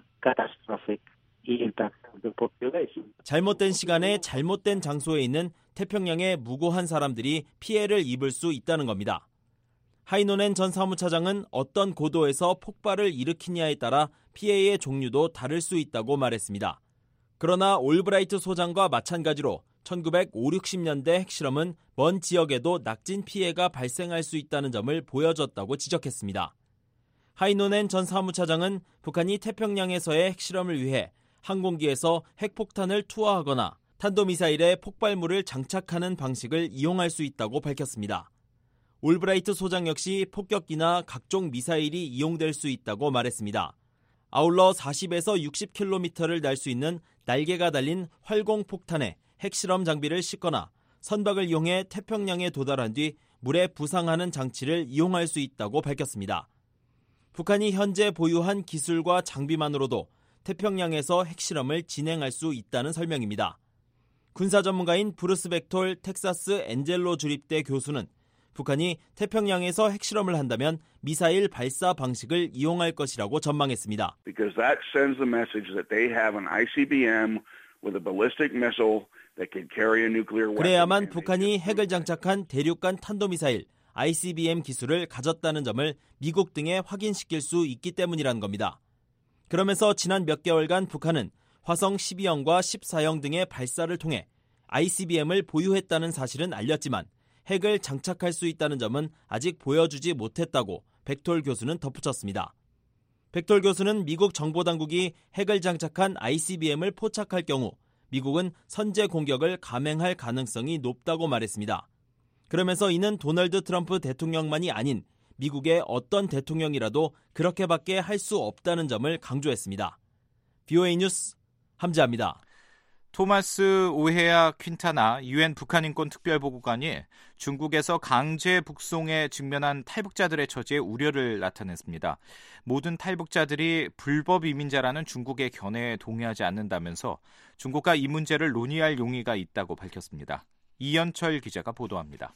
잘못된 시간에 잘못된 장소에 있는 태평양의 무고한 사람들이 피해를 입을 수 있다는 겁니다. 하이노넨 전 사무차장은 어떤 고도에서 폭발을 일으키냐에 따라 피해의 종류도 다를 수 있다고 말했습니다. 그러나 올브라이트 소장과 마찬가지로 천구백오십, 육십년대 핵실험은 먼 지역에도 낙진 피해가 발생할 수 있다는 점을 보여줬다고 지적했습니다. 하이노넨 전 사무차장은 북한이 태평양에서의 핵실험을 위해 항공기에서 핵폭탄을 투하하거나 탄도미사일에 폭발물을 장착하는 방식을 이용할 수 있다고 밝혔습니다. 올브라이트 소장 역시 폭격기나 각종 미사일이 이용될 수 있다고 말했습니다. 아울러 사십에서 육십 킬로미터를 날 수 있는 날개가 달린 활공폭탄에 핵실험 장비를 싣거나 선박을 이용해 태평양에 도달한 뒤 물에 부상하는 장치를 이용할 수 있다고 밝혔습니다. 북한이 현재 보유한 기술과 장비만으로도 태평양에서 핵실험을 진행할 수 있다는 설명입니다. 군사 전문가인 브루스 벡톨 텍사스 엔젤로 주립대 교수는 북한이 태평양에서 핵실험을 한다면 미사일 발사 방식을 이용할 것이라고 전망했습니다. Because that sends the message that they have an 아이씨비엠 with a ballistic missile that could carry a nuclear weapon. 그래야만 북한이 핵을 장착한 대륙간 탄도미사일 아이씨비엠 기술을 가졌다는 점을 미국 등에 확인시킬 수 있기 때문이라는 겁니다. 그러면서 지난 몇 개월간 북한은 화성 십이형과 십사형 등의 발사를 통해 아이씨비엠을 보유했다는 사실은 알렸지만 핵을 장착할 수 있다는 점은 아직 보여주지 못했다고 백톨 교수는 덧붙였습니다. 백톨 교수는 미국 정보당국이 핵을 장착한 아이씨비엠을 포착할 경우 미국은 선제 공격을 감행할 가능성이 높다고 말했습니다. 그러면서 이는 도널드 트럼프 대통령만이 아닌 미국의 어떤 대통령이라도 그렇게밖에 할 수 없다는 점을 강조했습니다. 브이오에이 뉴스 함지아입니다. 토마스 오헤아 퀸타나 유엔 북한인권 특별보고관이 중국에서 강제 북송에 직면한 탈북자들의 처지에 우려를 나타냈습니다. 모든 탈북자들이 불법 이민자라는 중국의 견해에 동의하지 않는다면서 중국과 이 문제를 논의할 용의가 있다고 밝혔습니다. 이현철 기자가 보도합니다.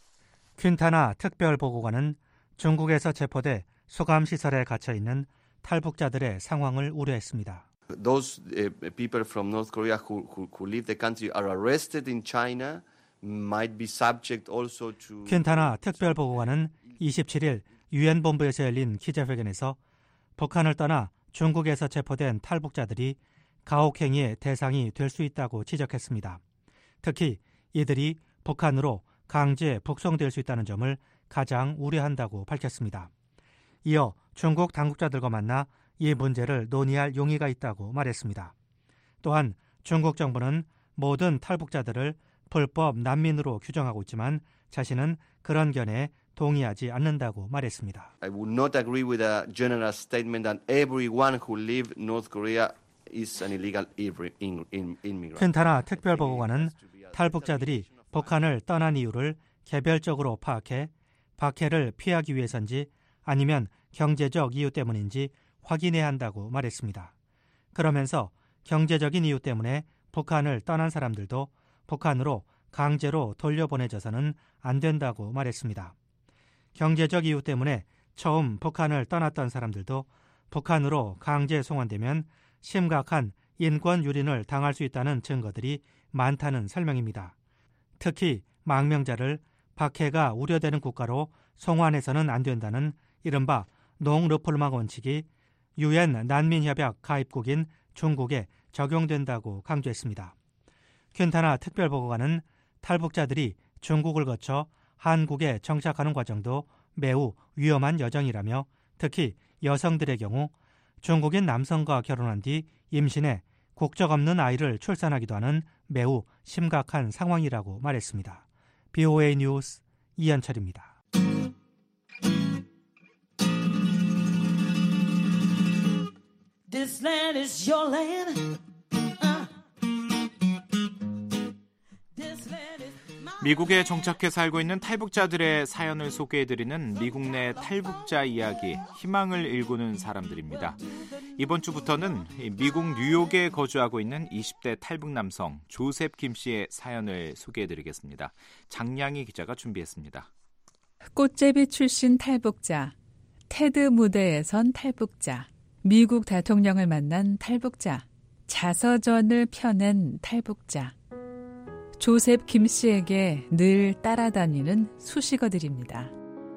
퀸타나 특별보고관은 중국에서 체포돼 수감시설에 갇혀 있는 탈북자들의 상황을 우려했습니다. Those uh, people from North Korea who, who, who leave the country are arrested in China might be subject also to. 퀸타나 특별보고관은 이십칠일 유엔 본부에서 열린 기자회견에서 북한을 떠나 중국에서 체포된 탈북자들이 가혹행위의 대상이 될 수 있다고 지적했습니다. 특히 이들이 북한으로 강제 북송될 수 있다는 점을 가장 우려한다고 밝혔습니다. 이어 중국 당국자들과 만나 이 문제를 논의할 용의가 있다고 말했습니다. 또한 중국 정부는 모든 탈북자들을 불법 난민으로 규정하고 있지만 자신은 그런 견해에 동의하지 않는다고 말했습니다. I would not agree with a general statement that everyone who lives in North Korea is an illegal immigrant. 퀸타나 특별보고관은 탈북자들이 북한을 떠난 이유를 개별적으로 파악해 박해를 피하기 위해서인지 아니면 경제적 이유 때문인지 확인해야 한다고 말했습니다. 그러면서 경제적인 이유 때문에 북한을 떠난 사람들도 북한으로 강제로 돌려보내져서는 안 된다고 말했습니다. 경제적 이유 때문에 처음 북한을 떠났던 사람들도 북한으로 강제 송환되면 심각한 인권 유린을 당할 수 있다는 증거들이 많다는 설명입니다. 특히 망명자를 박해가 우려되는 국가로 송환해서는 안 된다는 이른바 농르폴망 원칙이 유엔 난민협약 가입국인 중국에 적용된다고 강조했습니다. 퀸타나 특별보고관은 탈북자들이 중국을 거쳐 한국에 정착하는 과정도 매우 위험한 여정이라며 특히 여성들의 경우 중국인 남성과 결혼한 뒤 임신해 국적 없는 아이를 출산하기도 하는 매우 심각한 상황이라고 말했습니다. 브이오에이 뉴스 이현철입니다. This land is your land. Uh. This land is my 미국에 정착해 살고 있는 탈북자들의 사연을 소개해드리는 미국 내 탈북자 이야기, 희망을 일구는 사람들입니다. 이번 주부터는 미국 뉴욕에 거주하고 있는 이십 대 탈북 남성 조셉 김 씨의 사연을 소개해드리겠습니다. 장량희 기자가 준비했습니다. 꽃제비 출신 탈북자, 테드 무대에 선 탈북자, 미국 대통령을 만난 탈북자, 자서전을 펴낸 탈북자. 조셉 김 씨에게 늘 따라다니는 수식어들입니다.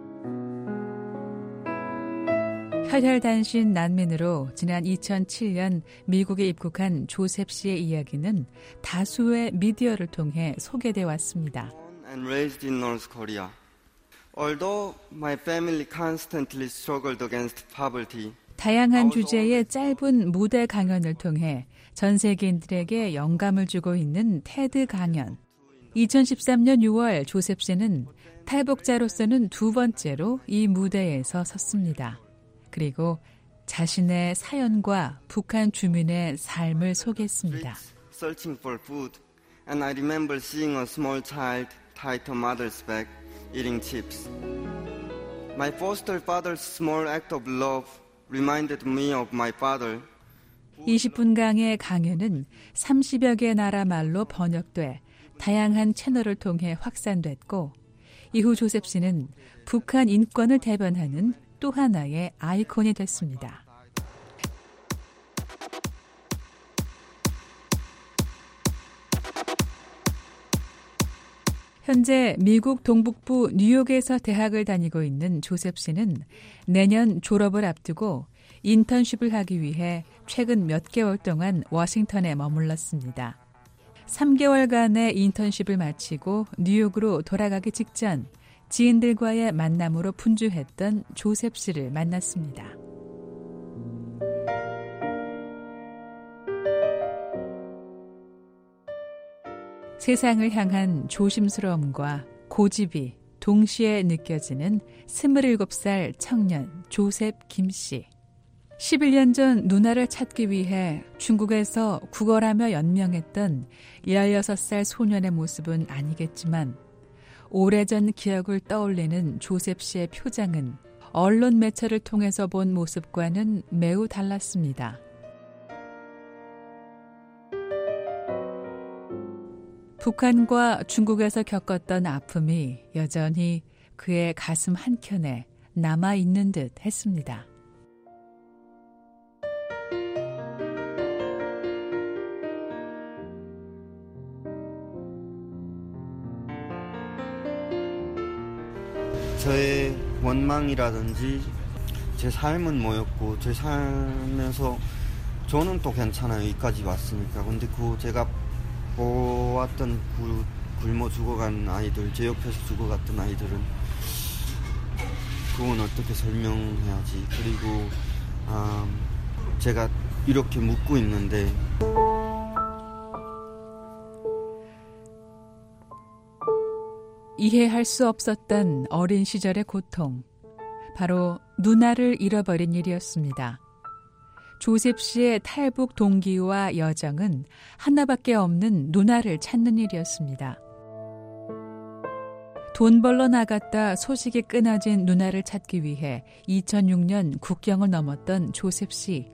혈혈단신 난민으로 지난 이천칠년 미국에 입국한 조셉 씨의 이야기는 다수의 미디어를 통해 소개돼 왔습니다. And raised in North Korea. Although my family constantly struggled against poverty. 다양한 주제의 짧은 무대 강연을 통해 전 세계인들에게 영감을 주고 있는 테드 강연. 이천십삼년 유월 조셉 씨는 탈북자로서는 두 번째로 이 무대에서 섰습니다. 그리고 자신의 사연과 북한 주민의 삶을 소개했습니다. Searching for food, and I remember seeing a small child tied to mother's back, eating chips. My foster father's small act of love reminded me of my father. 이십 분강의 강연은 삼십여 개 나라 말로 번역돼 다양한 채널을 통해 확산됐고 이후 조셉 씨는 북한 인권을 대변하는 또 하나의 아이콘이 됐습니다. 현재 미국 동북부 뉴욕에서 대학을 다니고 있는 조셉 씨는 내년 졸업을 앞두고 인턴십을 하기 위해 최근 몇 개월 동안 워싱턴에 머물렀습니다. 삼 개월간의 인턴십을 마치고 뉴욕으로 돌아가기 직전 지인들과의 만남으로 분주했던 조셉 씨를 만났습니다. 세상을 향한 조심스러움과 고집이 동시에 느껴지는 스물일곱 살 청년 조셉 김 씨. 십일 년 전 누나를 찾기 위해 중국에서 구걸하며 연명했던 열여섯 살 소년의 모습은 아니겠지만 오래전 기억을 떠올리는 조셉 씨의 표정은 언론 매체를 통해서 본 모습과는 매우 달랐습니다. 북한과 중국에서 겪었던 아픔이 여전히 그의 가슴 한켠에 남아있는 듯 했습니다. 저의 원망이라든지 제 삶은 뭐였고 제 삶에서 저는 또 괜찮아요. 여기까지 왔으니까. 근데 그 제가 보았던 그 굶어 죽어간 아이들, 제 옆에서 죽어갔던 아이들은 그건 어떻게 설명해야지. 그리고 아, 제가 이렇게 묻고 있는데 이해할 수 없었던 어린 시절의 고통, 바로 누나를 잃어버린 일이었습니다. 조셉 씨의 탈북 동기와 여정은 하나밖에 없는 누나를 찾는 일이었습니다. 돈 벌러 나갔다 소식이 끊어진 누나를 찾기 위해 이천육 년 국경을 넘었던 조셉 씨.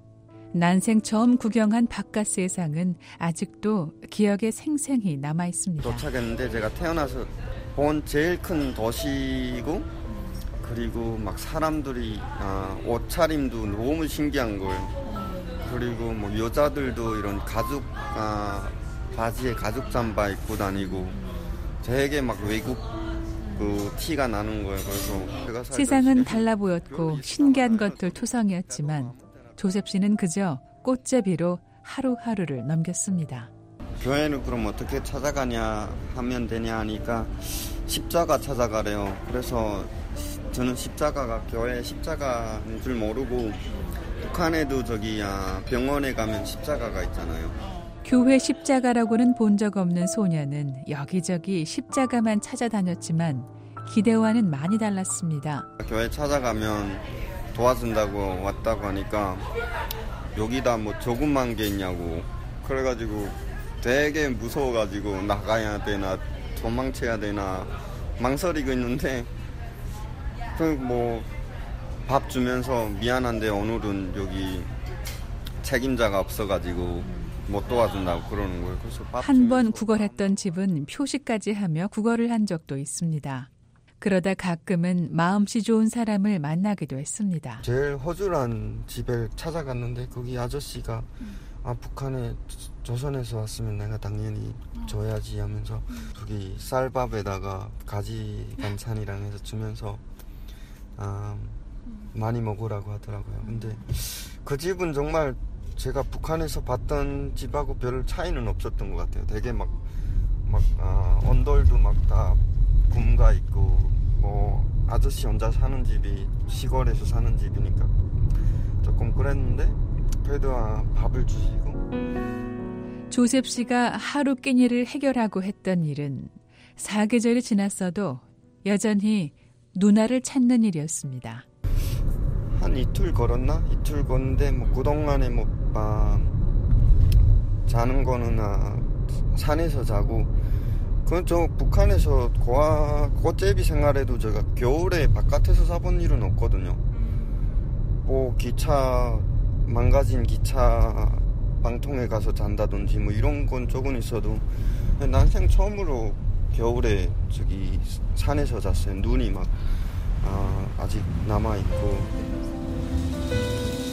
난생 처음 구경한 바깥 세상은 아직도 기억에 생생히 남아있습니다. 도착했는데 제가 태어나서 본 제일 큰 도시고 그리고 막 사람들이 아, 옷차림도 너무 신기한 거예요. 그리고 뭐 여자들도 이런 가죽 아, 바지에 가죽 잠바 입고 다니고 되게 막 외국 그 티가 나는 거예요. 그래서 제가 세상은 달라 보였고 신기한 것들 투성이었지만 조셉 씨는 그저 꽃제비로 하루하루를 넘겼습니다. 교회는 그럼 어떻게 찾아가냐 하면 되냐 하니까 십자가 찾아가래요. 그래서 저는 십자가가 교회 십자가인 줄 모르고 북한에도 저기 병원에 가면 십자가가 있잖아요. 교회 십자가라고는 본 적 없는 소녀는 여기저기 십자가만 찾아다녔지만 기대와는 많이 달랐습니다. 교회 찾아가면 도와준다고 왔다고 하니까 여기다 뭐 조그만 게 있냐고 그래가지고 되게 무서워가지고 나가야 되나 도망쳐야 되나 망설이고 있는데 그 뭐 밥 주면서 미안한데 오늘은 여기 책임자가 없어가지고 못 도와준다고 그러는 거예요. 그래서 한 번 구걸했던 집은 표시까지 하며 구걸을 한 적도 있습니다. 그러다 가끔은 마음씨 좋은 사람을 만나기도 했습니다. 제일 허술한 집에 찾아갔는데 거기 아저씨가 아 북한에 조선에서 왔으면 내가 당연히 줘야지 하면서 거기 쌀밥에다가 가지 반찬이랑 해서 주면서 아, 많이 먹으라고 하더라고요. 근데 그 집은 정말 제가 북한에서 봤던 집하고 별 차이는 없었던 것 같아요. 되게 막, 막 아, 언돌도 막 다 굼가 있고 뭐 아저씨 혼자 사는 집이 시골에서 사는 집이니까 조금 그랬는데 그래도 아, 밥을 주시고. 조셉 씨가 하루 끼니를 해결하고 했던 일은 사계절이 지났어도 여전히 누나를 찾는 일이었습니다. 한 이틀 걸었나? 이틀 걷는데 뭐 그동안에 뭐 아, 자는 거는 아, 산에서 자고 그건 저 북한에서 고아 꽃제비 생활에도 제가 겨울에 바깥에서 사본 일은 없거든요. 뭐 기차 망가진 기차 방통에 가서 잔다든지 뭐 이런 건 조금 있어도 난생 처음으로 겨울에 저기 산에서 잤어요. 눈이 막 아, 아직 남아있고.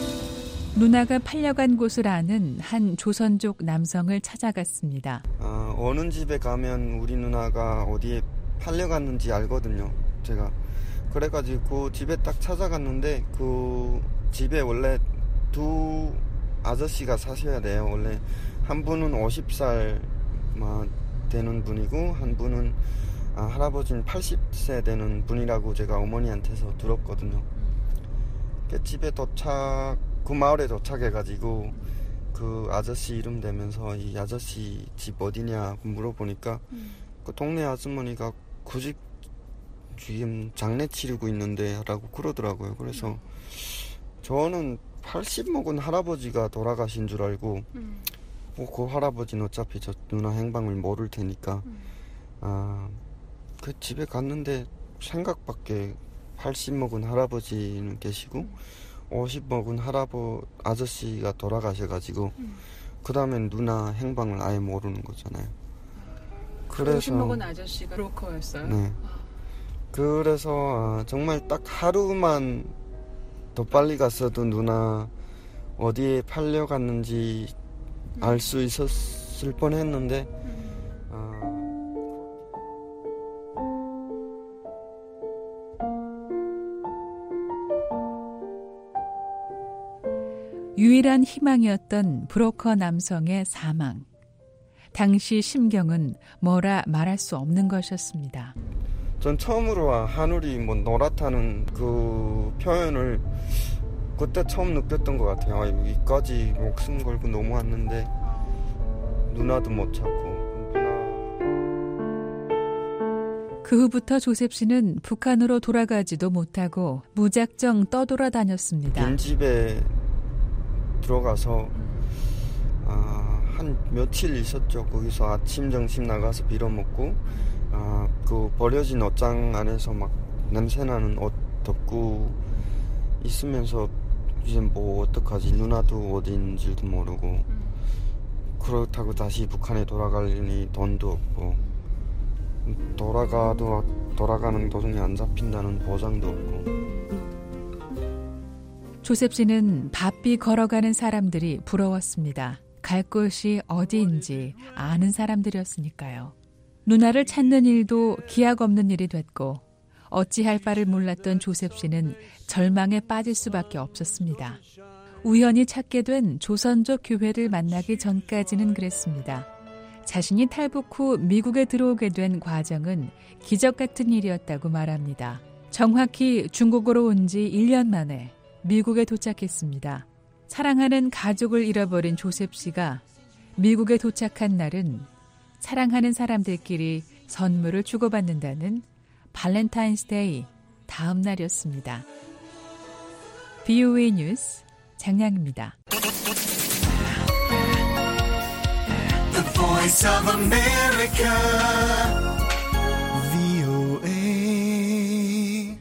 누나가 팔려간 곳을 아는 한 조선족 남성을 찾아갔습니다. 아, 어느 집에 가면 우리 누나가 어디에 팔려갔는지 알거든요. 제가 그래가지고 그 집에 딱 찾아갔는데 그 집에 원래 두 아저씨가 사셔야 돼요. 원래 한 분은 오십 살만 되는 분이고 한 분은 아, 할아버지는 팔십 세 되는 분이라고 제가 어머니한테서 들었거든요. 그 집에 도착, 그 마을에 도착해가지고 그 아저씨 이름 대면서 이 아저씨 집 어디냐고 물어보니까 음. 그 동네 아주머니가 그 집 지금 장례 치르고 있는데 라고 그러더라고요. 그래서 음. 저는 팔십 먹은 할아버지가 돌아가신 줄 알고 음. 뭐 그 할아버지는 어차피 저 누나 행방을 모를 테니까 음. 아, 그 집에 갔는데 생각밖에 팔십 먹은 할아버지는 계시고 음. 오십 먹은 할아버 아저씨가 돌아가셔가지고 음. 그 다음엔 누나 행방을 아예 모르는 거잖아요. 그래서 오십 먹은 아저씨가 브로커였어요? 네. 그래서 아, 정말 딱 하루만 더 빨리 갔어도 누나 어디에 팔려갔는지 음. 알 수 있었을 뻔했는데 음. 아, 유일한 희망이었던 브로커 남성의 사망. 당시 심경은 뭐라 말할 수 없는 것이었습니다. 전 처음으로 하늘이 뭐 노랗다는 그 표현을 그때 처음 느꼈던 것 같아요. 아, 여기까지 목숨 걸고 넘어왔는데 누나도 못 찾고. 누나... 그 후부터 조셉 씨는 북한으로 돌아가지도 못하고 무작정 떠돌아다녔습니다. 빈집에 들어가서 아, 한 며칠 있었죠. 거기서 아침 점심 나가서 빌어먹고 아, 그 버려진 옷장 안에서 막 냄새나는 옷 덮고 있으면서 이제 뭐 어떡하지, 누나도 어디 있는지도 모르고 그렇다고 다시 북한에 돌아가려니 돈도 없고 돌아가도 돌아가는 도중에 안 잡힌다는 보장도 없고. 조셉 씨는 바삐 걸어가는 사람들이 부러웠습니다. 갈 곳이 어디인지 아는 사람들이었으니까요. 누나를 찾는 일도 기약 없는 일이 됐고 어찌할 바를 몰랐던 조셉 씨는 절망에 빠질 수밖에 없었습니다. 우연히 찾게 된 조선족 교회를 만나기 전까지는 그랬습니다. 자신이 탈북 후 미국에 들어오게 된 과정은 기적 같은 일이었다고 말합니다. 정확히 중국으로 온 지 일 년 만에 미국에 도착했습니다. 사랑하는 가족을 잃어버린 조셉 씨가 미국에 도착한 날은 사랑하는 사람들끼리 선물을 주고받는다는 발렌타인스데이 다음 날이었습니다. 비오에이 뉴스 장량입니다. The Voice of America, 브이오에이.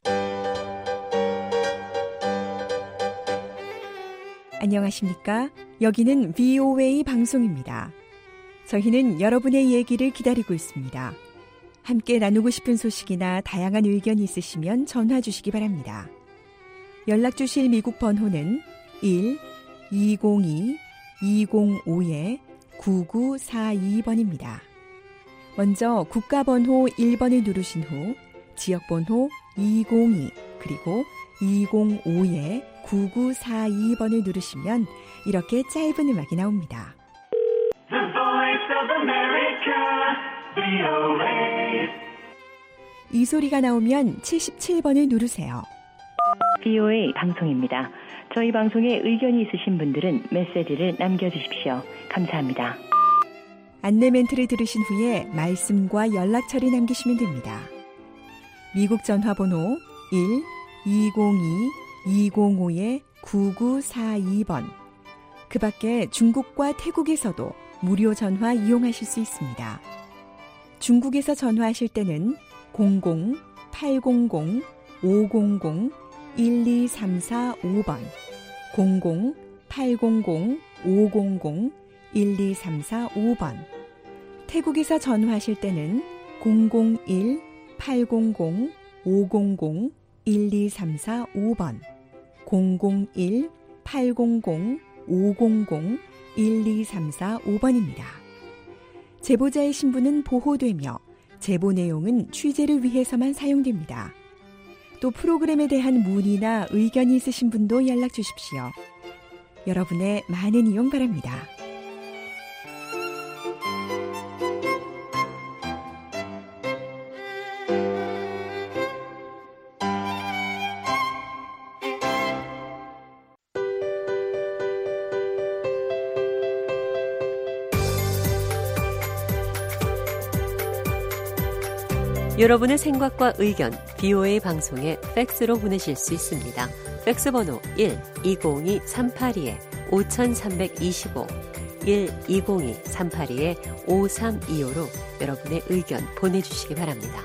안녕하십니까? 여기는 브이오에이 방송입니다. 저희는 여러분의 얘기를 기다리고 있습니다. 함께 나누고 싶은 소식이나 다양한 의견이 있으시면 전화 주시기 바랍니다. 연락 주실 미국 번호는 일 이공이 이공오 구구사이 번입니다. 먼저 국가번호 일 번을 누르신 후 지역번호 이공이 그리고 이공오 구구사이 번을 누르시면 이렇게 짧은 음악이 나옵니다. The Voice of America, 브이오에이. 이 소리가 나오면 칠십칠 번을 누르세요. 브이오에이 방송입니다. 저희 방송에 의견이 있으신 분들은 메시지를 남겨주십시오. 감사합니다. 안내 멘트를 들으신 후에 말씀과 연락처를 남기시면 됩니다. 미국 전화번호 일 이공이 이공오 구구사이 번. 그 밖에 중국과 태국에서도 무료 전화 이용하실 수 있습니다. 중국에서 전화하실 때는 공공 팔공공 오공공 일이삼사오 번, 공공 팔공공 오공공 일이삼사오 번. 태국에서 전화하실 때는 공공일 팔공공 오공공 일이삼사오 번, 공공일 팔공공 오공공 일이삼사오 번입니다. 제보자의 신분은 보호되며 제보 내용은 취재를 위해서만 사용됩니다. 또 프로그램에 대한 문의나 의견이 있으신 분도 연락 주십시오. 여러분의 많은 이용 바랍니다. 여러분의 생각과 의견 비오에이 방송에 팩스로 보내실 수 있습니다. 팩스 번호 일 이공이 삼팔이 오삼이오 일 이공이 삼팔이 오삼이오로 여러분의 의견 보내주시기 바랍니다.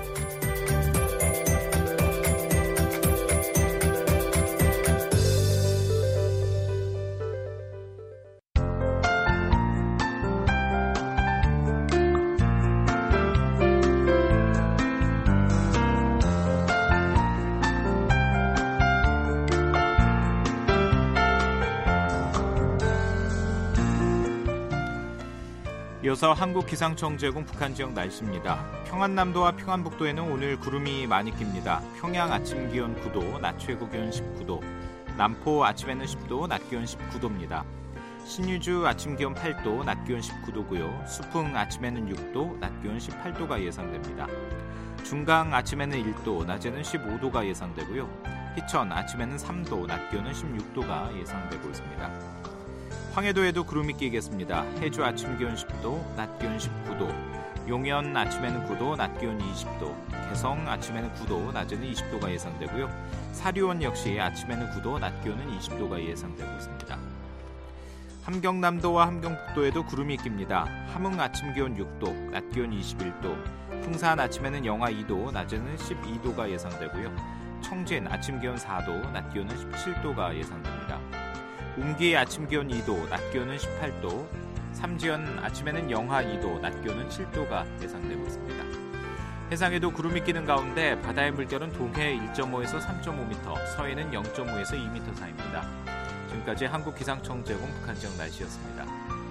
이어서 한국기상청 제공 북한 지역 날씨입니다. 평안남도와 평안북도에는 오늘 구름이 많이 낍니다. 평양 아침 기온 구 도, 낮 최고 기온 십구 도, 남포 아침에는 십 도, 낮 기온 십구 도입니다. 신의주 아침 기온 팔 도, 낮 기온 십구 도고요. 수풍 아침에는 육 도, 낮 기온 십팔 도가 예상됩니다. 중강 아침에는 일 도, 낮에는 십오 도가 예상되고요. 희천 아침에는 삼 도, 낮 기온은 십육 도가 예상되고 있습니다. 황해도에도 구름이 끼겠습니다. 해주 아침 기온 십 도, 낮 기온 십구 도, 용현 아침에는 구 도, 낮 기온 이십 도, 개성 아침에는 구 도, 낮에는 이십 도가 예상되고요. 사리온 역시 아침에는 구 도, 낮 기온은 이십 도가 예상되고 있습니다. 함경남도와 함경북도에도 구름이 낍니다. 함흥 아침 기온 육 도, 낮 기온 이십일 도, 풍산 아침에는 영하 이 도, 낮에는 십이 도가 예상되고요. 청진 아침 기온 사 도, 낮 기온은 십칠 도가 예상됩니다. 웅기 아침 기온 이 도, 낮 기온은 십팔 도, 삼지연 아침에는 영하 이 도, 낮 기온은 칠 도가 예상되고 있습니다. 해상에도 구름이 끼는 가운데 바다의 물결은 동해 일 점 오에서 삼 점 오 미터, 서해는 영 점 오에서 이 미터 사이입니다. 지금까지 한국기상청 제공 북한 지역 날씨였습니다.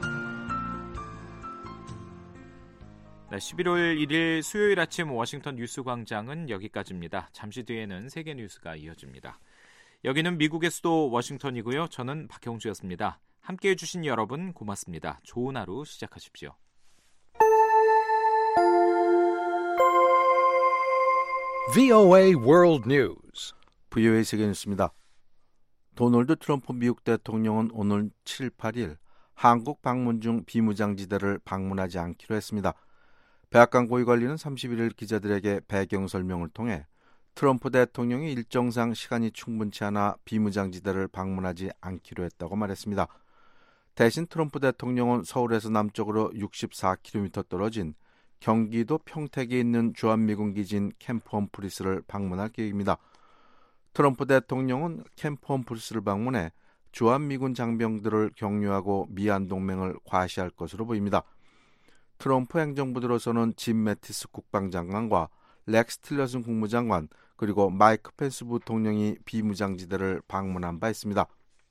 네, 십일월 일일 수요일 아침 워싱턴 뉴스 광장은 여기까지입니다. 잠시 뒤에는 세계 뉴스가 이어집니다. 여기는 미국의 수도 워싱턴이고요. 저는 박형주였습니다. 함께해 주신 여러분 고맙습니다. 좋은 하루 시작하십시오. 브이오에이 World News. 브이오에이 세계 뉴스입니다. 도널드 트럼프 미국 대통령은 오늘 칠, 팔일 한국 방문 중 비무장지대를 방문하지 않기로 했습니다. 백악관 고위관리는 삼십일일 기자들에게 배경 설명을 통해 트럼프 대통령이 일정상 시간이 충분치 않아 비무장지대를 방문하지 않기로 했다고 말했습니다. 대신 트럼프 대통령은 서울에서 남쪽으로 육십사 킬로미터 떨어진 경기도 평택에 있는 주한미군 기지인 캠프 험프리스를 방문할 계획입니다. 트럼프 대통령은 캠프 험프리스를 방문해 주한미군 장병들을 격려하고 미한 동맹을 과시할 것으로 보입니다. 트럼프 행정부 들어서는 짐 매티스 국방장관과 렉스 틸러슨 국무장관 그리고 마이크 펜스 부통령이 비무장지대를 방문한 바 있습니다.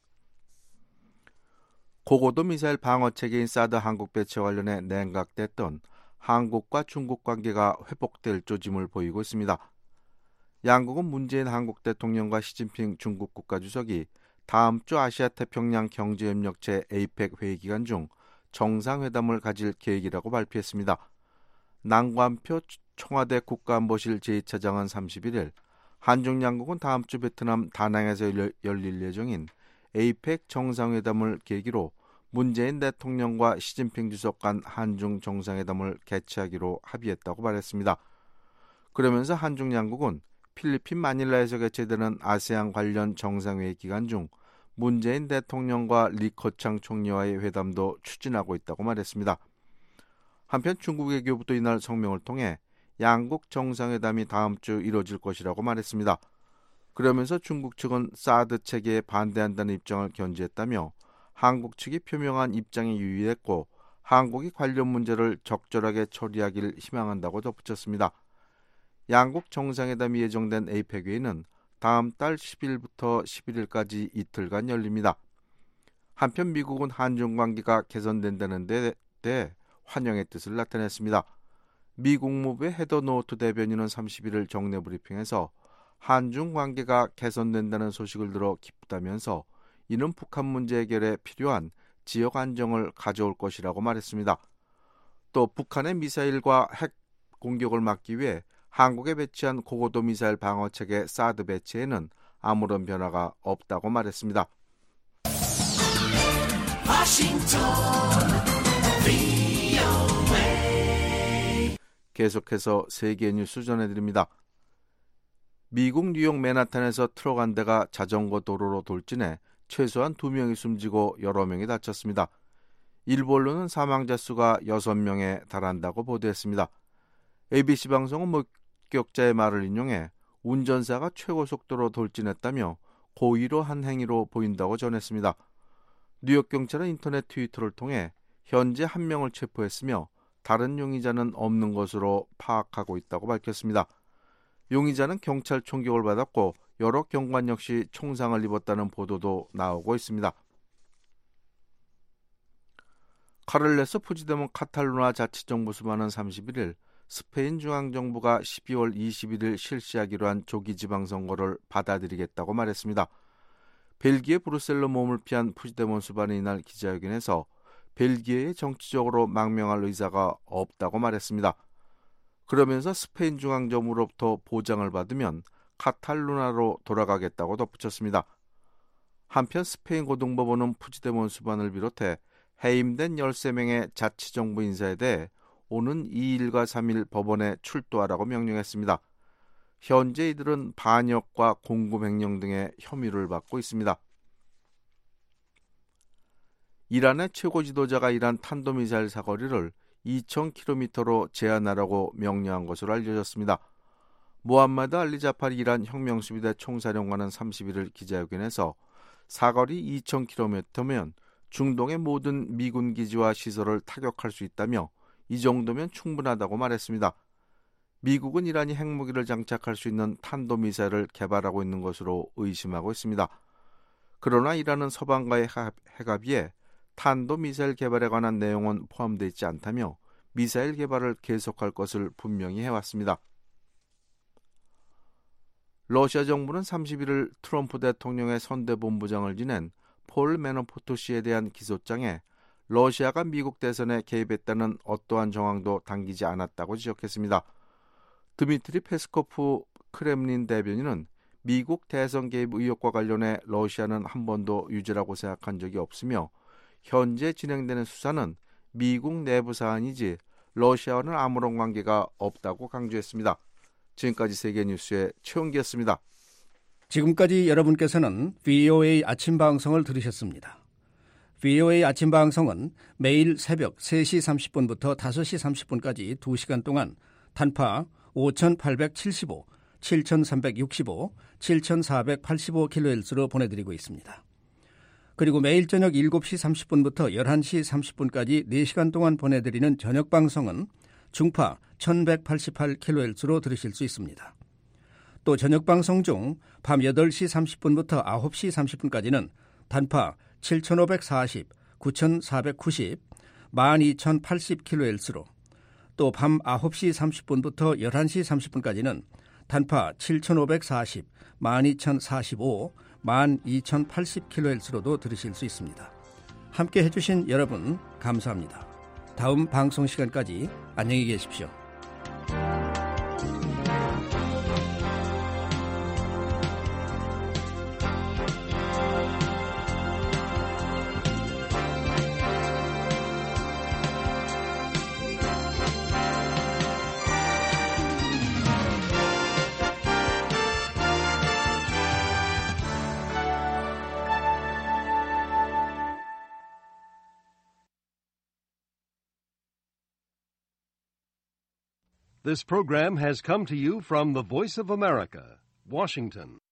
고고도 미사일 방어체계인 사드 한국 배치와 관련해 냉각됐던 한국과 중국 관계가 회복될 조짐을 보이고 있습니다. 양국은 문재인 한국 대통령과 시진핑 중국 국가주석이 다음 주 아시아태평양 경제협력체 에이펙 회의 기간 중 정상회담을 가질 계획이라고 발표했습니다. 남관표 청와대 국가안보실 제이 차장은 삼십일일 한중 양국은 다음 주 베트남 다낭에서 열릴 예정인 에이펙 정상회담을 계기로 문재인 대통령과 시진핑 주석 간 한중 정상회담을 개최하기로 합의했다고 말했습니다. 그러면서 한중 양국은 필리핀 마닐라에서 개최되는 아세안 관련 정상회의 기간 중 문재인 대통령과 리커창 총리와의 회담도 추진하고 있다고 말했습니다. 한편 중국 외교부도 이날 성명을 통해 양국 정상회담이 다음 주 이뤄질 것이라고 말했습니다. 그러면서 중국 측은 사드 체계에 반대한다는 입장을 견지했다며 한국 측이 표명한 입장에 유의했고 한국이 관련 문제를 적절하게 처리하기를 희망한다고 덧붙였습니다. 양국 정상회담이 예정된 에이펙 회의는 다음 달 십일부터 십일일까지 이틀간 열립니다. 한편 미국은 한중 관계가 개선된다는 데 대해 환영의 뜻을 나타냈습니다. 미 국무부의 헤더 노트 대변인은 삼십일일 정례 브리핑에서 한중 관계가 개선된다는 소식을 들어 기쁘다면서 이는 북한 문제 해결에 필요한 지역 안정을 가져올 것이라고 말했습니다. 또 북한의 미사일과 핵 공격을 막기 위해 한국에 배치한 고고도 미사일 방어체계 사드 배치에는 아무런 변화가 없다고 말했습니다. 계속해서 세계 뉴스 전해드립니다. 미국 뉴욕 맨하탄에서 트럭 한 대가 자전거 도로로 돌진해 최소한 두 명이 숨지고 여러 명이 다쳤습니다. 일부 언론은 사망자 수가 여섯 명에 달한다고 보도했습니다. 에이비씨 방송은 목격자의 말을 인용해 운전사가 최고 속도로 돌진했다며 고의로 한 행위로 보인다고 전했습니다. 뉴욕 경찰은 인터넷 트위터를 통해 현재 한 명을 체포했으며 다른 용의자는 없는 것으로 파악하고 있다고 밝혔습니다. 용의자는 경찰 총격을 받았고 여러 경관 역시 총상을 입었다는 보도도 나오고 있습니다. 카를레스 푸지데몬 카탈루나 자치정부 수반은 삼십일일 스페인 중앙정부가 십이월 이십일일 실시하기로 한 조기 지방선거를 받아들이겠다고 말했습니다. 벨기에 브뤼셀로 몸을 피한 푸지데몬 수반은 이날 기자회견에서 벨기에에 정치적으로 망명할 의사가 없다고 말했습니다. 그러면서 스페인 중앙정부로부터 보장을 받으면 카탈루나로 돌아가겠다고 덧붙였습니다. 한편 스페인 고등법원은 푸지데몬 수반을 비롯해 해임된 열세 명의 자치정부 인사에 대해 오는 이일과 삼일 법원에 출두하라고 명령했습니다. 현재 이들은 반역과 공금횡령 등의 혐의를 받고 있습니다. 이란의 최고 지도자가 이란 탄도미사일 사거리를 이천 킬로미터로 제한하라고 명령한 것으로 알려졌습니다. 모함마드 알리 자파리 이란 혁명수비대 총사령관은 삼십일일 기자회견에서 사거리 이천 킬로미터면 중동의 모든 미군 기지와 시설을 타격할 수 있다며 이 정도면 충분하다고 말했습니다. 미국은 이란이 핵무기를 장착할 수 있는 탄도미사일을 개발하고 있는 것으로 의심하고 있습니다. 그러나 이란은 서방과의 핵합의에 탄도미사일 개발에 관한 내용은 포함되어 있지 않다며 미사일 개발을 계속할 것을 분명히 해왔습니다. 러시아 정부는 삼십일일 트럼프 대통령의 선대본부장을 지낸 폴 매너포트 씨에 대한 기소장에 러시아가 미국 대선에 개입했다는 어떠한 정황도 담기지 않았다고 지적했습니다. 드미트리 페스코프 크렘린 대변인은 미국 대선 개입 의혹과 관련해 러시아는 한 번도 유죄라고 생각한 적이 없으며 현재 진행되는 수사는 미국 내부 사안이지 러시아와는 아무런 관계가 없다고 강조했습니다. 지금까지 세계뉴스의 최은기였습니다. 지금까지 여러분께서는 브이오에이 아침 방송을 들으셨습니다. 브이오에이 아침 방송은 매일 새벽 세 시 삼십 분부터 다섯 시 삼십 분까지 두 시간 동안 단파 오천팔백칠십오, 칠천삼백육십오, 칠천사백팔십오 킬로헤르츠로 보내드리고 있습니다. 그리고 매일 저녁 일곱 시 삼십 분부터 열한 시 삼십 분까지 네 시간 동안 보내드리는 저녁 방송은 중파 천백팔십팔 킬로헤르츠로 들으실 수 있습니다. 또 저녁 방송 중 밤 여덟 시 삼십 분부터 아홉 시 삼십 분까지는 단파 칠천오백사십, 구천사백구십, 만 이천팔십 킬로헤르츠로 또 밤 아홉 시 삼십 분부터 열한 시 삼십 분까지는 단파 칠천오백사십, 만 이천사십오, 만 이천팔십 킬로헤르츠로도 들으실 수 있습니다. 함께 해주신 여러분 감사합니다. 다음 방송 시간까지 안녕히 계십시오. This program has come to you from the Voice of America, Washington.